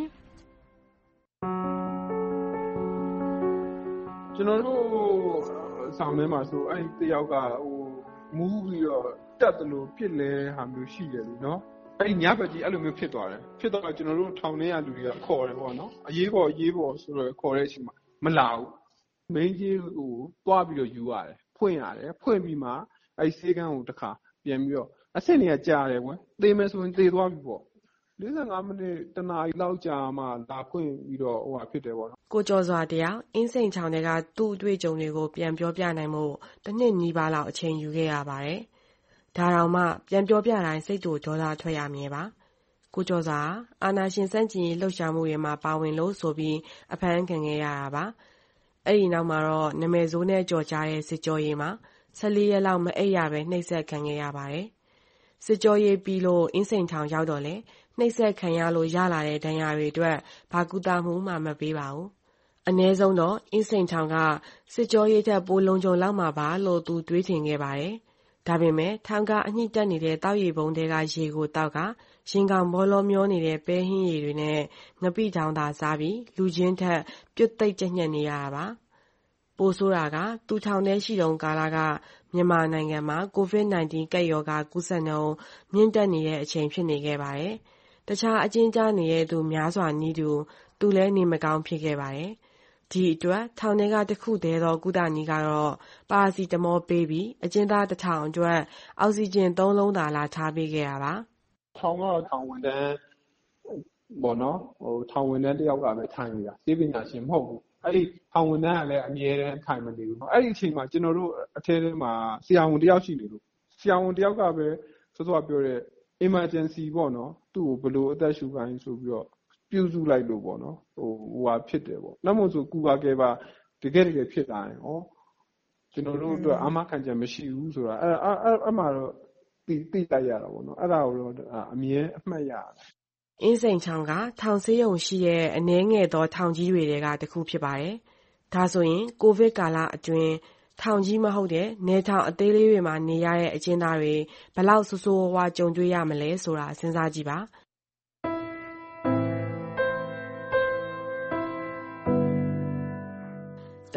ကျွန်တော်တို့ဆောင်ထဲမှာဆိုအဲ့ဒီတယောက်ကဟိုမူးပြီးတော့တက်တယ်လို့ဖြစ်လဲဟာမျိုးရှိတယ်လို့နော်အဲ့ဒီညဘက်ကြီးအဲ့လိုမျိုးဖြစ်သွားတယ်ဖြစ်တော့ကျွန်တော်တို့ထောင်ထဲကလူတွေကခေါ်တယ်ပေါ့နော်အရေးပေါ်အရေးပေါ်ဆိုတော့ခေါ်တဲ့အချိန်မှာမလာဘူးမင်းကြီးဟိုတွားပြီးတော့ယူရတယ်ဖွင့်ရတယ်ဖွင့်ပြီးမှအဲ့ဒီဆေးကန်းကိုတစ်ခါပြန်ပြီးတော့အဆင့်တွေကကြားတယ်ကွယ်သေမယ်ဆိုရင်သေသွားပြီပေါ့၄၅မိနစ်တနာရီလောက်ကြာမှလာဖွင့်ပြီးတော့ဟိုဟာဖြစ်တယ်ပေါ့နော်ကိုကျော်စွာတရားအင်းစိန်ချောင်းတွေကသူ့အတွေ့အကြုံတွေကိုပြန်ပြောပြနိုင်မှုတစ်နှစ်နီးပါးလောက်အချိန်ယူခဲ့ရပါတယ်ဒါတောင်မှပြန်ပြောပြတိုင်းစိတ်တူဒေါသထွက်ရမြဲပါကိုကျော်စွာအာနာရှင်စန့်ကျင်လှုပ်ရှားမှုတွေမှာပါဝင်လို့ဆိုပြီးအဖမ်းခံခဲ့ရတာပါအဲ့ဒီနောက်မှာတော့နမယ်ဆိုးနဲ့ကြော်ကြားတဲ့စစ်ကြောရေးမှာ၁၄ရက်လောက်မအိပ်ရပဲနှိပ်စက်ခံခဲ့ရပါတယ်စစ်ကြောရေးပြီးလို့အင်းစိန်ထောင်ရောက်တော့လေနှိပ်စက်ခံရလို့ရလာတဲ့ဒဏ်ရာတွေအတွက်ဘာကူတာမှုမှမပေးပါဘူးအနည်းဆုံးတော့အင်းစိန်ထောင်ကစစ်ကြောရေးထက်ပိုလုံခြုံလောက်မှာပါလို့သူတွေးထင်ခဲ့ပါတယ်ဒါပေမဲ့ထောင်ကအညှိတက်နေတဲ့တောက်ရီပုံတွေကရေကိုတောက်ကရင်ကောင်ဘောလုံးမျောနေတဲ့ပဲဟင်းရည်တွေနဲ့ငပိထောင်သာစားပြီးလူချင်းထက်ပြုတ်သိပ်ကျညက်နေရတာပါပိုဆိုးတာကသူထောင်ထဲရှိတုန်းကာလကမြန်မာနိုင်ငံမှာ ကိုဗစ်၁၉ ကပ်ရောဂါကူးစက်နှုန်းမြင့်တက်နေတဲ့အချိန်ဖြစ်နေခဲ့ပါတယ်တခြားအကျဉ်းကျနေတဲ့သူများစွာနည်းတူသူလည်းနေမကောင်းဖြစ်ခဲ့ပါတယ်ဒီအတွက်ထောင်ထဲကတစ်ခုတည်းသောကုသနည်းကတော့ပါရာစီတမောပေးပြီးအကျဉ်းသားတစ်ထောင်အတွက်အောက်ဆီဂျင်သုံးလုံးသာလာထားပေးခဲ့ရပါထောင်ကတော့ထောင်ဝန်ထမ်းပေါ့နော်ဟိုထောင်ဝန်ထမ်းတယောက်ကပဲထိုင်နေတာစေပညာရှင်မဟုတ်ဘူးအဲ့ဒီထောင်ဝန်ထမ်းကလည်းအမြဲတမ်းထိုင်မနေဘူးเนาะအဲ့ဒီအချိန်မှာကျွန်တော်တို့အထဲထဲမှာဆရာဝန်တယောက်ရှိနေလို့ဆရာဝန်တယောက်ကပဲစောစောပြောတဲ့ emergency ပေါ့နော်သူ့ကိုဘလို့အသက်ရှူခိုင်းဆိုပြီးတော့ပြုစုလိုက်လို့ပေါ့နော်ဟိုဟိုဟာဖြစ်တယ်ပေါ့နောက်မှဆိုကူပါကဲပါတကယ်တကယ်ဖြစ်တာရင်ဟောကျွန်တော်တို့အတွက်အာမခံချက်မရှိဘူးဆိုတာအဲ့အဲ့အဲ့မှာတော့သိသိတိုက်ရတာပေါ့နော်အဲ့ဒါကိုတော့အမြဲအမှတ်ရတယ်အင်းစိန်ချောင်းကထောင်ဆေးရုံရှိတဲ့အနည်းငယ်သောထောင်ကြီးတွေကတစ်ခုဖြစ်ပါတယ်ဒါဆိုရင်ကိုဗစ်ကာလအတွင်းထောင်ကြီးမဟုတ်တဲ့နေထောင်အသေးလေးတွေမှာနေရတဲ့အကျဉ်းသားတွေဘလောက်ဆိုးဆိုးဝါးကြုံတွေ့ရမလဲဆိုတာစဉ်းစားကြည့်ပါ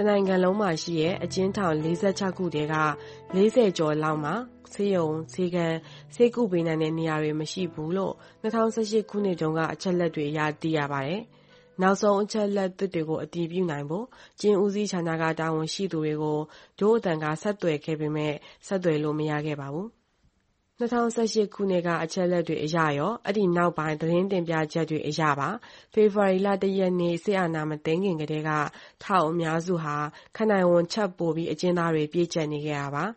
နိုင်ငံလုံးမှာရှိတဲ့အကျဉ်းထောင်လေးဆယ့်ခြောက်ခုထဲကလေးဆယ်ကျော်လောက်မှာဆေးရုံဆေးခန်းဆေးကုပေးနိုင်တဲ့နေရာတွေမရှိဘူးလို့၂၀၁၈ခုနှစ်တုန်းကအချက်လက်တွေအရသိရပါတယ်။နောက်ဆုံးအချက်လက်သစ်တွေကိုအတည်ပြုနိုင်ဖို့ကျင်းဦးစီးဌာနကတာဝန်ရှိသူတွေကိုဒို့အတန်ကဆက်သွယ်ခဲ့ပေမဲ့ဆက်သွယ်လို့မရခဲ့ပါဘူး။၂၀၁၈ခုနှစ်ကအချက်လက်တွေအရရောအဲ့ဒီနောက်ပိုင်းသတင်းတင်ပြချက်တွေအရပါဖေဖော်ဝါရီလတစ်ရက်နေ့စစ်အာဏာမသိမ်းခင်ကတည်းကထောင်အများစုဟာခဏဝန်ချက်ပို့ပြီးအကျဉ်းသားတွေပြည့်ကျက်နေခဲ့တာပါ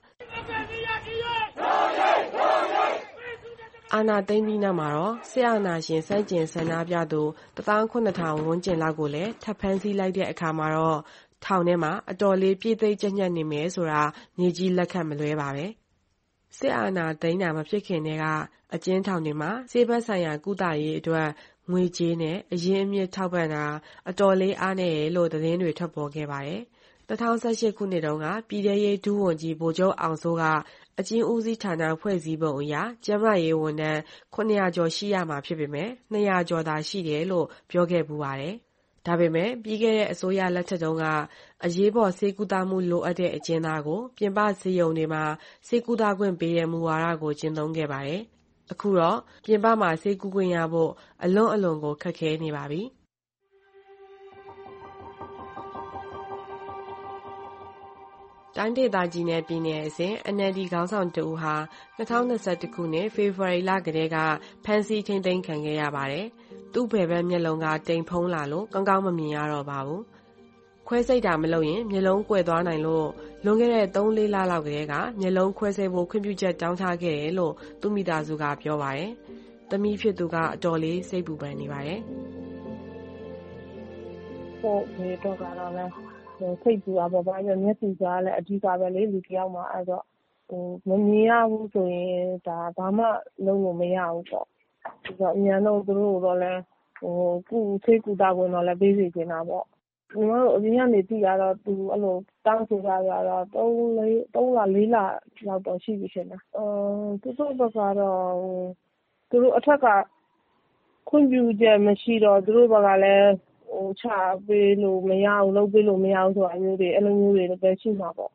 အာဏာသိမ်းပြီးနောက်မှာတော့စစ်အာဏာရှင်စန့်ကျင်ဆန္ဒပြသူတစ်သောင်းခုနှစ်ထောင်ဝန်းကျင်လောက်ကိုလည်းထပ်ဖမ်းဆီးလိုက်တဲ့အခါမှာတော့ထောင်ထဲမှာအတော်လေးပြည့်သိပ်ကျဉ်ညက်နေမယ်ဆိုတာမြေကြီးလက်ခတ်မလွဲပါပဲစစ်အာဏာသိမ်းတာမဖြစ်ခင်တည်းကအကျဉ်းထောင်တွေမှာဆေးဘက်ဆိုင်ရာကုသရေးအတွက်ငွေကြေးနဲ့အရင်းအမြစ်ထောက်ပံ့တာအတော်လေးအားနည်းတယ်လို့သတင်းတွေထွက်ပေါ်ခဲ့ပါတယ်။၂၀၁၈ခုနှစ်တုန်းကပြည်ထရေးဒုဝန်ကြီးဗိုလ်ချုပ်အောင်စိုးကအကျဉ်းဦးစီးဌာနဖွဲ့စည်းပုံအရကျန်းမာရေးဝန်ထမ်းခုနှစ်ရာကျော်ရှိရမှာဖြစ်ပေမဲ့နှစ်ရာကျော်သာရှိတယ်လို့ပြောခဲ့ပူပါတယ်။ဒါပေမဲ့ပြီးခဲ့တဲ့အစိုးရလက်ထက်တုန်းကအရေးပေါ်ဆေးကုသမှုလိုအပ်တဲ့အကျဉ်းသားကိုပြင်ပဆေးရုံတွေမှာဆေးကုသခွင့်ပေးတဲ့မူဝါဒကိုကျင့်သုံးခဲ့ပါတယ်။အခုတော့ပြင်ပမှာဆေးကုခွင့်ရဖို့အလွန်အလွန်ကိုခက်ခဲနေပါပြီ။တိုင်းဒေသကြီးနဲ့ပြည်နယ်အဆင့် N L D ခေါင်းဆောင်တဦးဟာ၂၀၂၁ခုနှစ်ဖေဖော်ဝါရီလကတည်းကဖမ်းဆီးထိန်းသိမ်းခံခဲ့ရပါတယ်။သူ့ဘယ်ဘက်မျက်လုံးကတိမ်ဖုံးလာလို့ကောင်းကောင်းမမြင်ရတော့ပါဘူး။ခွဲစိတ်တာမလုပ်ရင်မျက်လုံးကွယ်သွားနိုင်လို့လွန်ခဲ့တဲ့သုံးလေးလလောက်ကတည်းကမျက်လုံးခွဲစိတ်ဖို့ခွင့်ပြုချက်တောင်းထားခဲ့တယ်လို့သူ့မိသားစုကပြောပါတယ်။သမီးဖြစ်သူကအတော်လေးစိတ်ပူပန်နေပါတယ်။ဟုတ်ဒီတော့ကတော့လည်းစိတ်ပူတာပေါ့ဗျာမျက်စိကလည်းအဓိကပဲလေလူတယောက်မှာအဲ့တော့ဟိုမမြင်ရဘူးဆိုရင်ဒါဘာမှလုပ်လို့မရဘူးပေါ့ဒီတော့အញ្ញတော့သူတို့တော့လည်းဟိုကုစိတ်ကူတာဝင်တော့လည်းပေးစီနေတာပေါ့ညီမတို့အရင်ကနေသိရတော့သူအဲ့လိုတောင်းဆိုတာရတော့သုံးလေးသုံးလလေးလလောက်တော့ရှိပြီရှင်လားအော်သူတို့ဘက်ကတော့သူတို့အထက်ကခွင့်ပြုချက်မရှိတော့သူတို့ဘက်ကလည်းဟိုချပေးလို့မရဘူးလုပ်ပေးလို့မရဘူးဆိုတာမျိုးတွေအဲ့လိုမျိုးတွေလည်းပဲရှိမှာပေါ့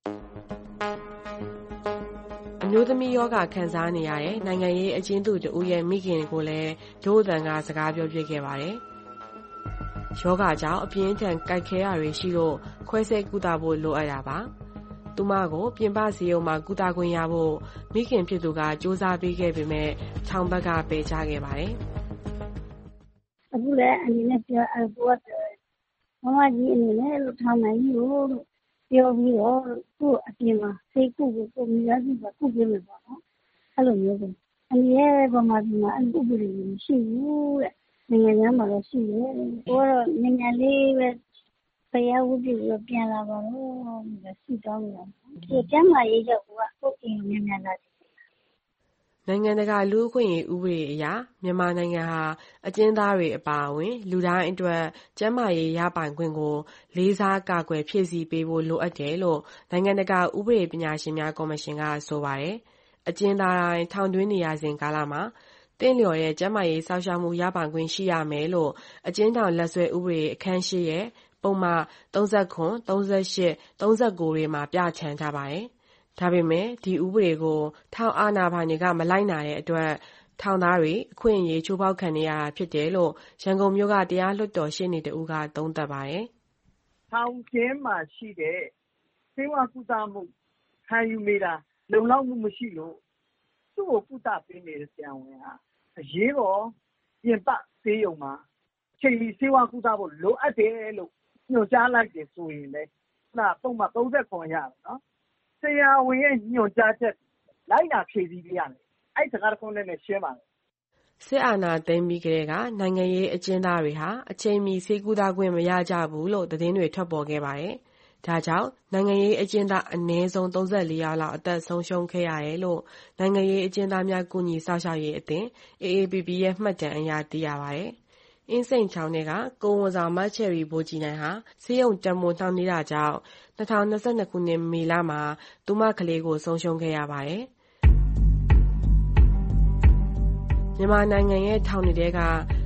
အမျိုးသမီးယောဂခံစားနေရတဲ့နိုင်ငံရေးအကျဉ်းသူတဦးရဲ့မိခင်ကိုလည်းဒို့အတန်ကစကားပြောပြခဲ့ပါတယ်။ယောဂကြောင့်အပြင်းထန်ကြိုက်ခဲရတွေရှိလို့ခွဲစိတ်ကုသဖို့လိုအပ်တာပါ။သူမကိုပြင်ပစီယုံမှာကုသခွင့်ရဖို့မိခင်ဖြစ်သူကစူးစမ်းပေးခဲ့ပေမဲ့ထောင်ဘက်ကပယ်ချခဲ့ပါတယ်။အခုလည်းအနေနဲ့ပြောအကူကမမကြီးအနေနဲ့လို့ထောင်းနိုင်လို့ပြောပြီးတော့သူ့အပြင်မှာစိတ်ကုကိုကိုမြားပြီးတော့ကုပြမယ်ပေါ့နော်အဲ့လိုမျိုးပဲအနေနဲ့ဗမာပြည်မှာအဲ့လိုဥပဒေမရှိဘူးတဲ့နိုင်ငံသားမှာတော့ရှိတယ်ကိုကတော့နိုင်ငံလေးပဲတရားဥပဒေကိုပြန်လာပါလို့ရှိတောင်းနေတာဒီကျမ်းမာရေးကြောင့်ကကိုယ်အိမ်မြန်မြန်လာနိုင်ငံတကာလူ့အခွင့်အရေးဥပဒေအရမြန်မာနိုင်ငံဟာအကျဉ်းသားတွေအပါအဝင်လူတိုင်းအတွက်ကျန်းမာရေးရပိုင်ခွင့်ကိုလေးစားကာကွယ်ဖြည့်ဆည်းပေးဖို့လိုအပ်တယ်လို့နိုင်ငံတကာဥပဒေပညာရှင်များကော်မရှင်ကဆိုပါတယ်။အကျဉ်းသားတိုင်းထောင်တွင်းနေရစဉ်ကာလမှာတင့်လျော်တဲ့ကျန်းမာရေးစောင့်ရှောက်မှုရပိုင်ခွင့်ရှိရမယ်လို့အကျဉ်းထောင်လက်စွဲဥပဒေအခန်း၈ရဲ့ပုံမှန်၃၇, ၃၈, ၃၉တွေမှာပြဋ္ဌာန်းထားပါတယ်။ဒါပေမဲ့ဒီဥပဒေကိုထောင်အာဏာပိုင်တွေကမလိုက်နာတဲ့အတွက်ထောင်သားတွေအခွင့်အရေးချိုးဖောက်ခံနေရတာဖြစ်တယ်လို့ရန်ကုန်မြို့ကတရားလွှတ်တော်ရှေ့နေတဦးကသုံးသပ်ပါတယ်။ထောင်ကျင်းမှာရှိတဲ့ဆေးဝါးကုသမှုခံယူနေတာလုံလောက်မှုမရှိလို့သူ့ကိုကုသပေးနေတဲ့ဆရာဝန်ကအရေးပေါ်ပြင်ပဆေးရုံမှာအချိန်ကြီးဆေးဝါးကုသဖို့လိုအပ်တယ်လို့ညွှန်ကြားလိုက်တယ်ဆိုရင်လေခုနပုံမှန်၃၇ရတယ်နော်ဆရာဝန်ရဲ့ညွှန်ကြားချက်လိုက်နာဖြည့်ဆည်းပေးရတယ်အဲ့စကားတစ်ခုနဲ့လည်းရှင်းပါတယ်စစ်အာဏာသိမ်းပြီးကတည်းကနိုင်ငံရေးအကျဉ်းသားတွေဟာအချိန်မီဆေးကုသခွင့်မရကြဘူးလို့သတင်းတွေထွက်ပေါ်ခဲ့ပါတယ်။ဒါကြောင့်နိုင်ငံရေးအကျဉ်းသားအနည်းဆုံး၃၄ယောက်လောက်အသက်ဆုံးရှုံးခဲ့ရတယ်လို့နိုင်ငံရေးအကျဉ်းသားများကူညီစောင့်ရှောက်ရေးအသင်း A A P P ရဲ့မှတ်တမ်းအရသိရပါတယ်။အင်းစိန်ချောင်းကကိုဝန်ဆောင်မချယ်ရီဘိုးကြီးနိုင်ဟာဆေးရုံတက်မိုးနှောင့်နှေးတာကြောင့်၂၀၂၂ခုနှစ်မေလမှာသူမကလေးကိုဆုံးရှုံးခဲ့ရပါတယ်။မြန်မာနိုင်ငံရဲ့ထောင်တွေထဲက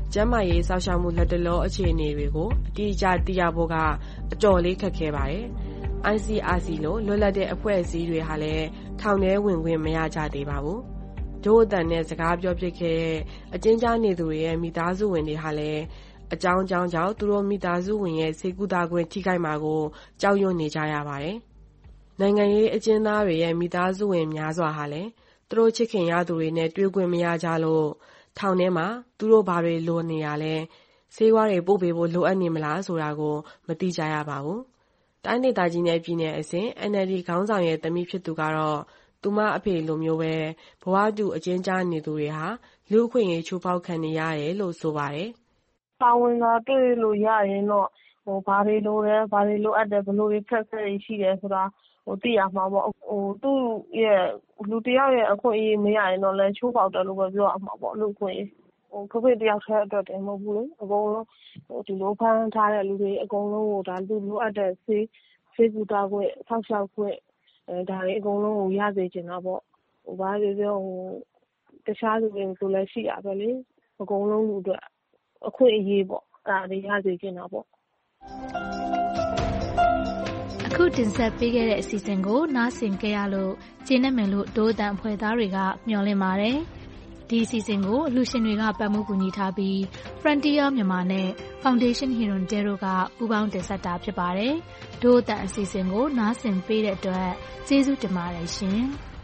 ကျန်းမာရေးစောင့်ရှောက်မှုလက်တလောအခြေအနေတွေကိုအတိအကျသိရဖို့ကအတော်လေးခက်ခဲပါတယ်။ I C R C လို့လွတ်လပ်တဲ့အဖွဲ့အစည်းတွေဟာလည်းထောင်ထဲဝင်ခွင့်မရကြသေးပါဘူး။ဒို့အတန်နဲ့စကားပြောဖြစ်ခဲ့တဲ့အကျဉ်းကျနေသူတွေရဲ့မိသားစုဝင်တွေဟာလည်းအကြောင်းကြောင်းကြောင့်သူတို့မိသားစုဝင်ရဲ့ဆေးကုသခွင့်ထိခိုက်မှာကိုကြောက်ရွံ့နေကြရပါတယ်။နိုင်ငံရေးအကျဉ်းသားတွေရဲ့မိသားစုဝင်များစွာဟာလည်းသူတို့ချစ်ခင်ရသူတွေနဲ့တွေ့ခွင့်မရကြလို့ထောင်ထဲမှာသူတို့ဘာတွေလိုနေရလဲဆေးဝါးတွေပို့ပေးဖို့လိုအပ်နေမလားဆိုတာကိုမသိကြရပါဘူး။တိုင်းဒေသကြီးနဲ့ပြည်နယ်အဆင့် N L D ခေါင်းဆောင်ရဲ့သမီးဖြစ်သူကတော့သူမအဖေလိုမျိုးပဲဘဝတူအကျဉ်းကျနေသူတွေဟာလူ့အခွင့်အရေးချိုးဖောက်ခံနေရတယ်လို့ဆိုပါတယ်။ပါဝင်တာတွေ့လို့ရရင်တော့ဟိုဘာတွေလိုလဲဘာတွေလိုအပ်တယ်ဘယ်လိုတွေခက်ခဲတွေရှိတယ်ဆိုတာဟိုသိရမှာပေါ့ဟိုသူ့ရဲ့လူတယောက်ရဲ့အခွင့်အရေးမရရင်တော့လည်းချိုးဖောက်တယ်လို့ပဲပြောရမှာပေါ့လူ့အခွင့်အရေးဟိုကိုဗစ်တယောက်တည်းအတွက်တည်းမဟုတ်ဘူးလေအကုန်လုံးဟိုဒီလိုဖမ်းထားတဲ့လူတွေအကုန်လုံးကိုဒါလူလိုအပ်တဲ့ဆေးဆေးကူတာခွင့်ဆောက်ရှောက်ခွင့်အဲဒါတွေအကုန်လုံးကိုရစေချင်တာပေါ့ဟိုဘာတွေပြောဟိုတခြားလူတွေဆိုလည်းရှိရပဲလေအကုန်လုံးလူအတွက်အခွင့်အရေးပေါ့အဲဒါတွေရစေချင်တာပေါ့အခုတင်ဆက်ပေးခဲ့တဲ့အစီအစဉ်ကိုနားဆင်ကြရလို့ကျေနပ်မယ်လို့ဒိုးအတန်အဖွဲ့သားတွေကမျှော်လင့်ပါတယ်ဒီအစီအစဉ်ကိုအလှူရှင်တွေကပတ်မှုကူညီထားပြီး Frontier မြန်မာနဲ့ Foundation Hirondelle တို့ကပူးပေါင်းတင်ဆက်တာဖြစ်ပါတယ်။ဒိုးအတန်အစီအစဉ်ကိုနားဆင်ပေးတဲ့အတွက်ကျေးဇူးတင်ပါတယ်ရှင်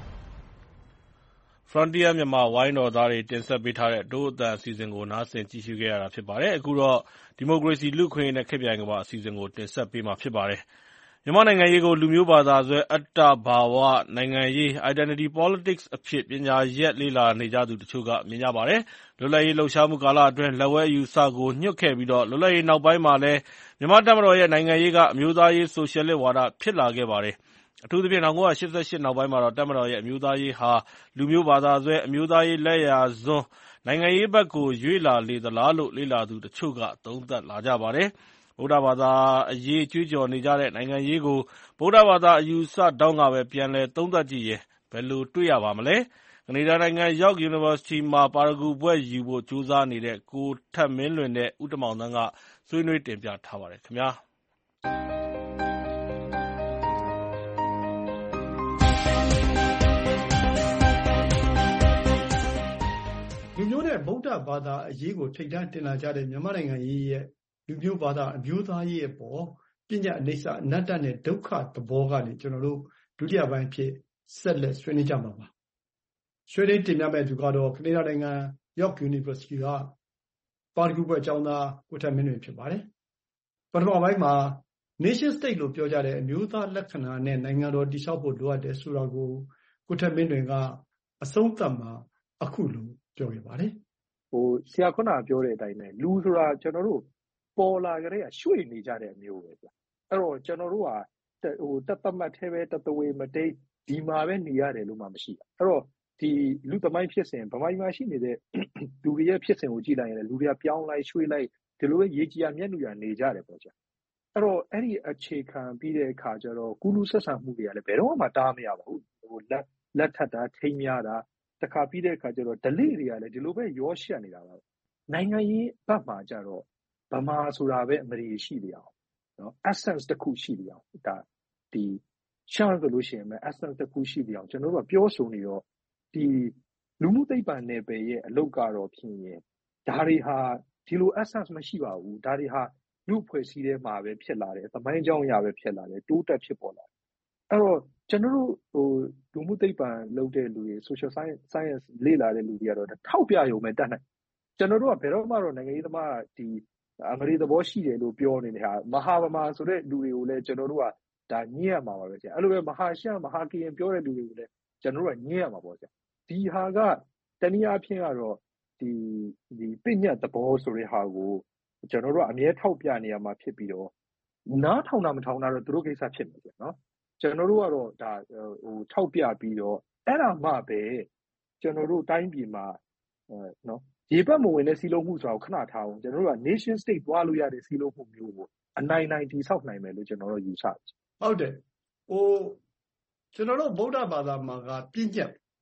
။ Frontier မြန်မာဝိုင်းတော်သားတွေတင်ဆက်ပေးထားတဲ့ဒိုးအတန်အစီအစဉ်ကိုနားဆင်ကြည့်ရှုခဲ့ရတာဖြစ်ပါတယ်။အခုတော့ဒီမိုကရေစီလူ့အခွင့်အရေးနဲ့ခေတ်ပြိုင်ကမ္ဘာအစီအစဉ်ကိုတင်ဆက်ပေးမှာဖြစ်ပါတယ်။မြန်မာနိုင်ငံရေးကိုလူမျိုးဘာသာစွဲအတ္တဘာဝနိုင်ငံရေး Identity Politics အဖြစ်ပညာရပ်လေ့လာနေကြသူတချို့ကမြင်ကြပါတယ်။လွတ်လပ်ရေးလှုပ်ရှားမှုကာလအတွင်းလက်ဝဲအယူအဆကိုညွှတ်ခဲ့ပြီးလွတ်လပ်ရေးနောက်ပိုင်းမှာလည်းမြန်မာ့တပ်မတော်ရဲ့နိုင်ငံရေးကအမျိုးသားရေးဆိုရှယ်လစ်ဝါဒဖြစ်လာခဲ့ပါတယ်။အထူးသဖြင့်၁၉၈၈နောက်ပိုင်းမှာတော့တပ်မတော်ရဲ့အမျိုးသားရေးဟာလူမျိုးဘာသာစွဲအမျိုးသားရေးလက်ယာစွန်းနိုင်ငံရေးဘက်ကိုရွေ့လာလေသလားလို့လေ့လာသူတချို့ကသုံးသပ်လာကြပါတယ်။ဗုဒ္ဓဘာသာအရေးကြွေးကြော်နေကြတဲ့နိုင်ငံရေးကိုဗုဒ္ဓဘာသာအယူအဆထောင့်ကပဲပြန်လည်သုံးသပ်ကြည့်ရင်ဘယ်လိုတွေ့ရပါမလဲ။ကနေဒါနိုင်ငံ York University မှာပါရဂူဘွဲ့ယူဖို့ကြိုးစားနေတဲ့ကိုထက်မင်းလွင်နဲ့ဦးတင်မောင်သန်းကဆွေးနွေးတင်ပြထားပါတယ်ခင်ဗျာ။လူမျိုးနဲ့ဗုဒ္ဓဘာသာအရေးကိုထိပ်တန်းတင်လာကြတဲ့မြန်မာနိုင်ငံရေးရဲ့လူမျိုးဘာသာအမျိုးသားရေးအပေါ်ပညာအနိစ္စအနတ္တနဲ့ဒုက္ခသဘောကနေကျွန်တော်တို့ဒုတိယပိုင်းဖြစ်ဆက်လက်ဆွေးနွေးကြမှာပါဆွေးနွေးတင်ပြမဲ့သူကတော့ကနေဒါနိုင်ငံ York University ကပါရဂူဘွဲ့ကျောင်းသားကိုထက်မင်းလွင်ဖြစ်ပါတယ်ပထမပိုင်းမှာ nation state လို့ပြောကြတဲ့အမျိုးသားလက္ခဏာနဲ့နိုင်ငံတော်တည်ဆောက်ဖို့လိုအပ်တယ်ဆိုတာကိုကိုထက်မင်းလွင်ကအဆုံးသတ်မှာအခုလိုပြောခဲ့ပါတယ်ဟိုဆရာခုနပြောတဲ့အတိုင်းပဲလူဆိုတာကျွန်တော်တို့ပေါ်လာကြတဲ့ရွှေ့နေကြတဲ့အမျိုးပဲဗျအဲ့တော့ကျွန်တော်တို့ကဟိုတတ်မှတ်သေးပဲတသဝေမတိတ်ဒီမှာပဲနေရတယ်လို့မှမရှိတာအဲ့တော့ဒီလူသမိုင်းဖြစ်စဉ်ဗမာပြည်မှာရှိနေတဲ့လူတွေရဲ့ဖြစ်စဉ်ကိုကြည့်လိုက်ရင်လူတွေကပြောင်းလိုက်ရွှေ့လိုက်ဒီလိုပဲရေကြီးရမျက်နှာရနေကြတယ်ပေါ့ကြာအဲ့တော့အဲ့ဒီအခြေခံပြီးတဲ့အခါကျတော့ကုလူဆက်ဆံမှုတွေကလည်းဘယ်တော့မှတားမရပါဘူးဟိုလက်လက်ထပ်တာထိမ်းများတာတခါပြီးတဲ့အခါကျတော့ delay တွေကလည်းဒီလိုပဲရောရှက်နေတာပါနိုင်ငံရေးဘက်မှာကျတော့ဗမာဆိုတာပဲအမရီရှိတယ်အောင်နော် essence တစ်ခုရှိတယ်အောင်ဒါဒီရှမ်းဆိုလို့ရှိရင်ပဲ essence တစ်ခုရှိတယ်အောင်ကျွန်တော်တို့ကပြောဆိုနေတော့ဒီလူမှုသိပ္ပံနယ်ပယ်ရဲ့အလုပ်ကတော့ဖြစ်ရင်ဒါတွေဟာဒီလို essence မရှိပါဘူးဒါတွေဟာလူဖွဲ့စည်းထဲမှာပဲဖြစ်လာတယ်သမိုင်းကြောင်းအရာပဲဖြစ်လာတယ်တိုးတက်ဖြစ်ပေါ်လာတယ်အဲ့တော့ကျွန်တော်တို့ဟိုလူမှုသိပ္ပံလုပ်တဲ့လူတွေ social science science လေ့လာတဲ့လူတွေကတော့ထောက်ပြရုံပဲတတ်နိုင်ကျွန်တော်တို့ကဘယ်တော့မှတော့နိုင်ငံရေးသမားဒီအမရီသဘောရှိတယ်လို့ပြောနေတဲ့ဟာမဟာဗမာဆိုတဲ့လူတွေကိုလည်းကျွန်တော်တို့ကဒါညှိရမှာပါပဲဆရာအဲ့လိုပဲမဟာရှမ်းမဟာကရင်ပြောတဲ့လူတွေကိုလည်းကျွန်တော်တို့ကညှိရမှာပေါ့ဆရာဒီဟာကတနည်းအားဖြင့်ကတော့ဒီဒီပညာသဘောဆိုတဲ့ဟာကိုကျွန်တော်တို့ကအမြဲထောက်ပြနေရမှာဖြစ်ပြီးတော့နားထောင်တာမထောင်တာတော့သူတို့ကိစ္စဖြစ်နေတယ်နော်ကျွန်တော်တို့ကတော့ဒါဟိုထောက်ပြပြီးတော့အဲ့ဒါမှပဲကျွန်တော်တို့တိုင်းပြည်မှာနော်ရေပတ်မဝင်တဲ့စီလုံးမှုဆိုတာကိုခဏထားအောင်ကျွန်တော်တို့က nation state သွားလို့ရတဲ့စီလုံးမှုမျိုးကိုအနိုင်နိုင်တည်ဆောက်နိုင်မယ်လို့ကျွန်တော်တို့ယူဆတယ်ဟုတ်တယ်ဟိုကျွန်တော်တို့ဗုဒ္ဓဘာသာမှာကပြည့်ညက်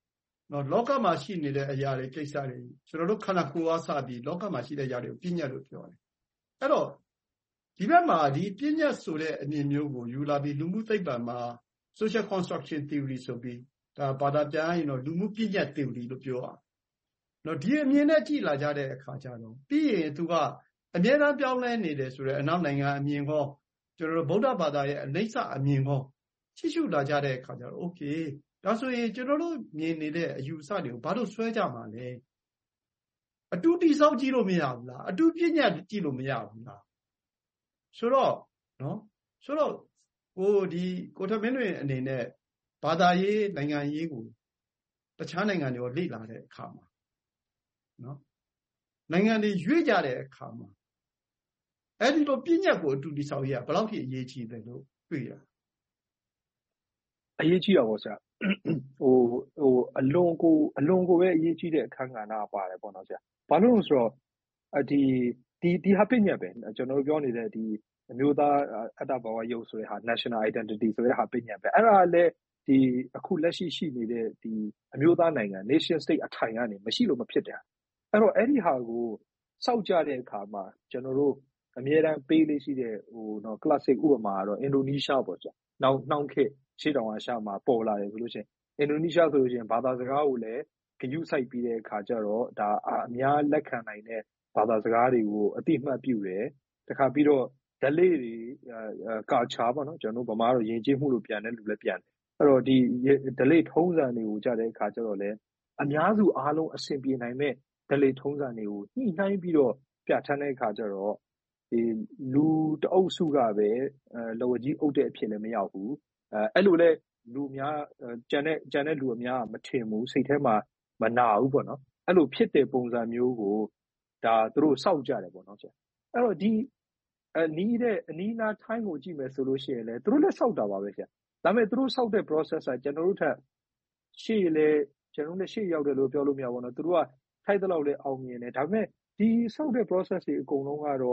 နော်လောကမှာရှိနေတဲ့အရာတွေကိစ္စတွေကျွန်တော်တို့ခန္ဓာကိုယ်အားစပြီးလောကမှာရှိတဲ့အရာတွေကိုပညာလို့ပြောတယ်အဲ့တော့ဒီဘက်မှာဒီပညာဆိုတဲ့အမြင်မျိုးကိုယူလာပြီးလူမှုသိပ္ပံမှာ social construction theory ဆိုပြီးဒါဘာသာပြန်ရင်တော့လူမှုပညာ theory လို့ပြောအောင်နော်ဒီအမြင်နဲ့ကြည့်လာကြတဲ့အခါကျတော့ပြီးရင်သူကအမြဲတမ်းပြောင်းလဲနေတယ်ဆိုတော့အနောက်နိုင်ငံအမြင်ဟောကျွန်တော်တို့ဗုဒ္ဓဘာသာရဲ့အနိစ္စအမြင်ဟောချိရှုလာကြတဲ့အခါကျတော့ okay ဒါဆိုရင်ကျွန်တော်တို့မြင်နေတဲ့အယူအဆတွေကိုဘာလို့ဆွဲကြမှာလဲအတူတိဆောက်ကြည့်လို့မရဘူးလားအတူပညာကြည့်လို့မရဘူးလားဆိုတော့နော်ဆိုတော့ဟိုဒီကိုထမင်းတွေအနေနဲ့ဘာသာရေးနိုင်ငံရေးကိုတခြားနိုင်ငံတွေလေ့လာတဲ့အခါမှာနော်နိုင်ငံတွေရွေ့ကြတဲ့အခါမှာအဲ့ဒီလိုပညာကိုအတူတိဆောက်ရဘယ်လောက်ထိအရေးကြီးတယ်လို့တွေ့ရအရေးကြီးတာပေါ့ဆရာဟိုဟိုအလွန်ကိုအလွန်ကိုပဲအရေးကြီးတဲ့အခန်းကဏ္ဍပါတယ်ပေါ့နော်ဆရာဘာလို့လဲဆိုတော့ဒီဒီဒီဟာပညာပဲကျွန်တော်တို့ပြောနေတဲ့ဒီအမျိုးသားအတ္တဘဝရုပ်ဆိုတဲ့ဟာ national identity ဆိုတဲ့ဟာပညာပဲအဲ့ဒါလည်းဒီအခုလက်ရှိရှိနေတဲ့ဒီအမျိုးသားနိုင်ငံ nation state အထိုင်ကနေမရှိလို့မဖြစ်တယ်အဲ့တော့အဲ့ဒီဟာကိုစောက်ကြတဲ့အခါမှာကျွန်တော်တို့အမြဲတမ်းပေးလေးရှိတဲ့ဟိုနော် classic ဥပမာကတော့အင်ဒိုနီးရှားပေါ့ကြာနောက်နှောင်းခေတ်ရှေ့တောင်အာရှမှာပေါ်လာတယ်ဆိုလို့ရှိရင်အင်ဒိုနီးရှားဆိုလို့ရှိရင်ဘာသာစကားကိုလည်းဂရုစိုက်ပြီးတဲ့အခါကျတော့ဒါအများလက်ခံနိုင်တဲ့ဘာသာစကားတွေကိုအတိအမှတ်ပြုတယ်တခါပြီးတော့ဓလေ့တွေကာချာပေါ့နော်ကျွန်တော်တို့ဗမာတော့ယဉ်ကျေးမှုလို့ပြန်တယ်လူလည်းပြန်တယ်အဲ့တော့ဒီဓလေ့ထုံးစံတွေကိုကြားတဲ့အခါကျတော့လည်းအများစုအားလုံးအဆင်ပြေနိုင်မဲ့ဓလေ့ထုံးစံတွေကိုညှိနှိုင်းပြီးတော့ပြဋ္ဌာန်းတဲ့အခါကျတော့ဒီလူတအုပ်စုကပဲအဲလော်ဝကြီးအုပ်တဲ့အဖြစ်လည်းမရောက်ဘူးအဲအဲ့လိုလဲလူများကြံတဲ့ကြံတဲ့လူအများမထင်ဘူးစိတ်ထဲမှာမနာဘူးပေါ့နော်အဲ့လိုဖြစ်တဲ့ပုံစံမျိုးကိုဒါသူတို့စောက်ကြတယ်ပေါ့နော်ဆရာအဲ့တော့ဒီအနီးတဲ့အနီးနားထိုင်းကိုကြည့်မယ်ဆိုလို့ရှိရင်လည်းသူတို့လည်းစောက်တာပါပဲဆရာဒါပေမဲ့သူတို့စောက်တဲ့ process ကကျွန်တော်တို့ထက်ရှေ့လေကျွန်တော်တို့လည်းရှေ့ရောက်တယ်လို့ပြောလို့မရဘူးနော်သူတို့ကထိုက်တဲ့လောက်လည်းအောင်မြင်တယ်ဒါပေမဲ့ဒီစောက်တဲ့ process တွေအကုန်လုံးကတော့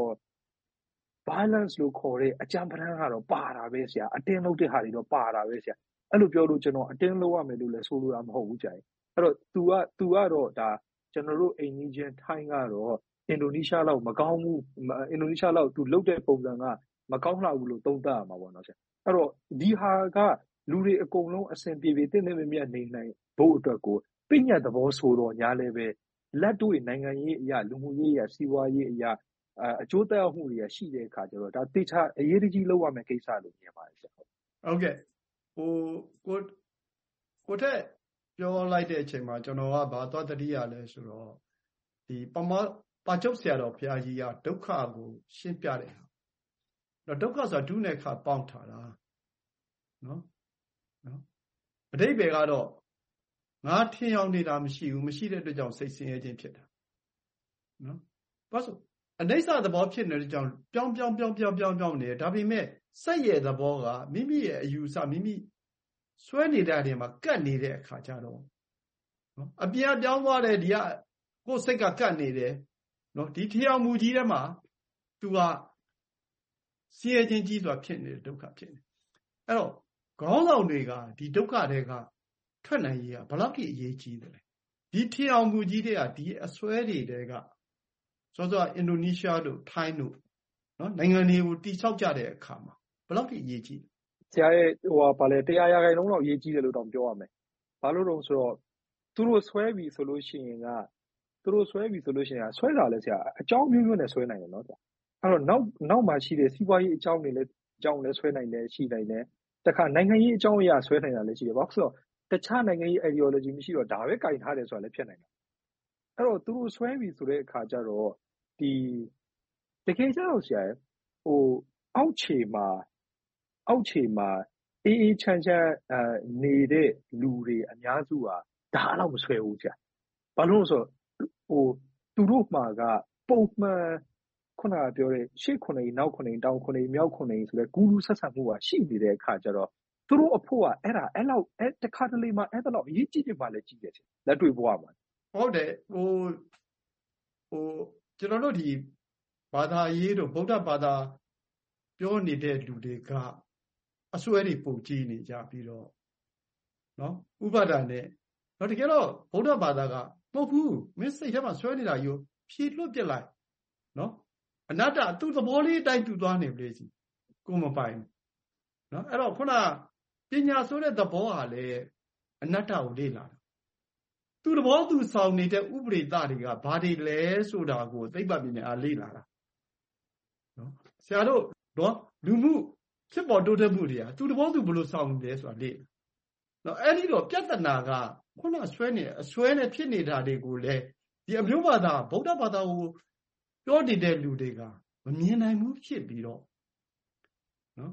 balance လို့ခေါ်တဲ့အကြံပဒန်းကတော့ပါတာပဲဆရာအတင်းလုပ်တဲ့ဟာတွေတော့ပါတာပဲဆရာအဲ့လိုပြောလို့ကျွန်တော်အတင်းလုပ်ရမယ်လို့လည်းဆိုလိုတာမဟုတ်ဘူးကြာအဲ့တော့ तू က तू ကတော့ဒါကျွန်တော်တို့အိမ်ကြီးချင်းထိုင်းကတော့အင်ဒိုနီးရှားလောက်မကောင်းဘူးအင်ဒိုနီးရှားလောက် तू လုပ်တဲ့ပုံစံကမကောင်းလှဘူးလို့သုံးသပ်ရမှာပေါ့နော်ဆရာအဲ့တော့ဒီဟာကလူတွေအကုန်လုံးအဆင်ပြေပြေတင့်တင့်မြတ်မြတ်နေနိုင်ဖို့အတွက်ကိုပညာသဘောဆိုတော့ညာလည်းပဲလက်တွေ့နိုင်ငံရေးအရာလူမှုရေးအရာစီးပွားရေးအရာအကျိုးသက်ရောက်မှုတွေရှိတဲ့အခါကျတော့ဒါတိကျအရေးကြီးလောက်ရမယ့်ကိစ္စလို့မြင်ပါတယ်ဆရာဟုတ်ကဲ့ဟိုကိုကိုတဲ့ပြောလိုက်တဲ့အချိန်မှာကျွန်တော်ကဘာသွားတတိယလဲဆိုတော့ဒီပမပါကျုပ်ဆရာတော်ဘုရားကြီးကဒုက္ခကိုရှင်းပြတယ်တော့ဒုက္ခဆိုတာဒုနဲ့ခါပေါင်းထားတာနော်နော်အဓိပ္ပာယ်ကတော့ငါထင်အောင်နေတာမရှိဘူးမရှိတဲ့အတွက်ကြောင့်စိတ်ဆင်းရဲခြင်းဖြစ်တာနော်ဘာလို့အနိစ္စသဘောဖြစ်နေတဲ့ကြောင့်ပြောင်းပြောင်းပြောင်းပြောင်းပြောင်းပြောင်းနေတယ်ဒါပေမဲ့စိတ်ရဲ့သဘောကမိမိရဲ့အယူအဆမိမိဆွဲနေတဲ့နေရာမှာကတ်နေတဲ့အခါကျတော့နော်အပြာပြောင်းသွားတယ်ဒီကကိုယ်စိတ်ကကတ်နေတယ်နော်ဒီထျောင်မူကြီးထဲမှာ तू ကဆင်းရဲခြင်းကြီးစွာဖြစ်နေတဲ့ဒုက္ခဖြစ်နေအဲ့တော့ခေါင်းဆောင်တွေကဒီဒုက္ခတွေကထွက်နိုင်ရေးကဘယ်လောက်ကြီးအရေးကြီးတယ်လဲဒီထျောင်မူကြီးတွေကဒီအစွဲတွေတွေကဆိုတော့အင်ဒိုနီးရှားတို့ထိုင်းတို့နော်နိုင်ငံတွေကိုတိဆောက်ကြတဲ့အခါမှာဘယ်လောက်ထိအရေးကြီးဆရာရဲ့ဟိုပါလေတရားရာခိုင်နှုန်းတော့အရေးကြီးတယ်လို့တောင်ပြောရမယ်ဘာလို့လဲဆိုတော့သူတို့ဆွဲပြီဆိုလို့ရှိရင်ကသူတို့ဆွဲပြီဆိုလို့ရှိရင်ဆွဲတာလဲဆရာအကြောင်းမျိုးမျိုးနဲ့ဆွဲနိုင်တယ်နော်ဆရာအဲ့တော့နောက်နောက်မှာရှိတဲ့စီးပွားရေးအကြောင်းတွေလည်းအကြောင်းလည်းဆွဲနိုင်တယ်ရှိနိုင်တယ်တခါနိုင်ငံရေးအကြောင်းအရာဆွဲနိုင်တာလည်းရှိတယ်ဘာလို့ဆိုတော့တခြားနိုင်ငံရေး ideology မရှိတော့ဒါပဲကင်ထားတယ်ဆိုတာလည်းဖြစ်နိုင်တယ်အဲ့တော့သူတို့ဆွဲပြီဆိုတဲ့အခါကျတော့ဒီတကယ်ကျတော့ဆရာဟိုအောက်ခြေမှာအောက်ခြေမှာအေးအေးချမ်းချမ်းအဲနေတဲ့လူတွေအများစုကဒါတော့မဆွဲဘူးဆရာဘာလို့လဲဆိုတော့ဟိုသူတို့မှာကပုံမှန်ခုနကပြောတဲ့ရှေ့ခုနေနောက်ခုနေတောင်ခုနေမြောက်ခုနေဆိုတဲ့ကူးလူဆက်ဆံမှုကရှိနေတဲ့အခါကျတော့သူတို့အဖို့ကအဲ့ဒါအဲ့လောက်အဲ့တခါတလေမှာအဲ့ဒါလောက်အရေးကြီးတယ်မှလည်းကြီးတယ်ဆရာလက်တွေ့ဘဝမှာဟုတ်တယ်ဟိုဟိုကျွန်တော်တို့ဒီဘာသာရေးတို့ဗုဒ္ဓဘာသာပြောနေတဲ့လူတွေကအစွဲတွေပုံကြည့်နေကြပြီးတော့နော်ဥပါဒာနဲ့နော်တကယ်တော့ဗုဒ္ဓဘာသာကမဟုတ်ဘူးမင်းစိတ်ထဲမှာဆွဲနေတာယူဖြေလွတ်ပြစ်လိုက်နော်အနတ္တသူ့သဘောလေးတိုင်းသူသွားနေပြီစီကိုမပိုင်နော်အဲ့တော့ခုနပညာဆိုတဲ့သဘောဟာလေအနတ္တကိုလေ့လာတာသူ့သဘောသူဆောင်နေတဲ့ဥပရိသတွေကဘာတွေလဲဆိုတာကိုသိပ္ပံပညာအားလေ့လာတာနော်ဆရာတို့နော်လူမှုဖြစ်ပေါ်တိုးတက်မှုတွေကသူ့သဘောသူဘယ်လိုဆောင်နေလဲဆိုတာလေ့နော်အဲ့ဒီတော့ပြဿနာကခုနဆွဲနေအဆွဲနဲ့ဖြစ်နေတာတွေကိုလေဒီအမျိုးဘာသာဗုဒ္ဓဘာသာကိုပြောနေတဲ့လူတွေကမမြင်နိုင်ဘူးဖြစ်ပြီးတော့နော်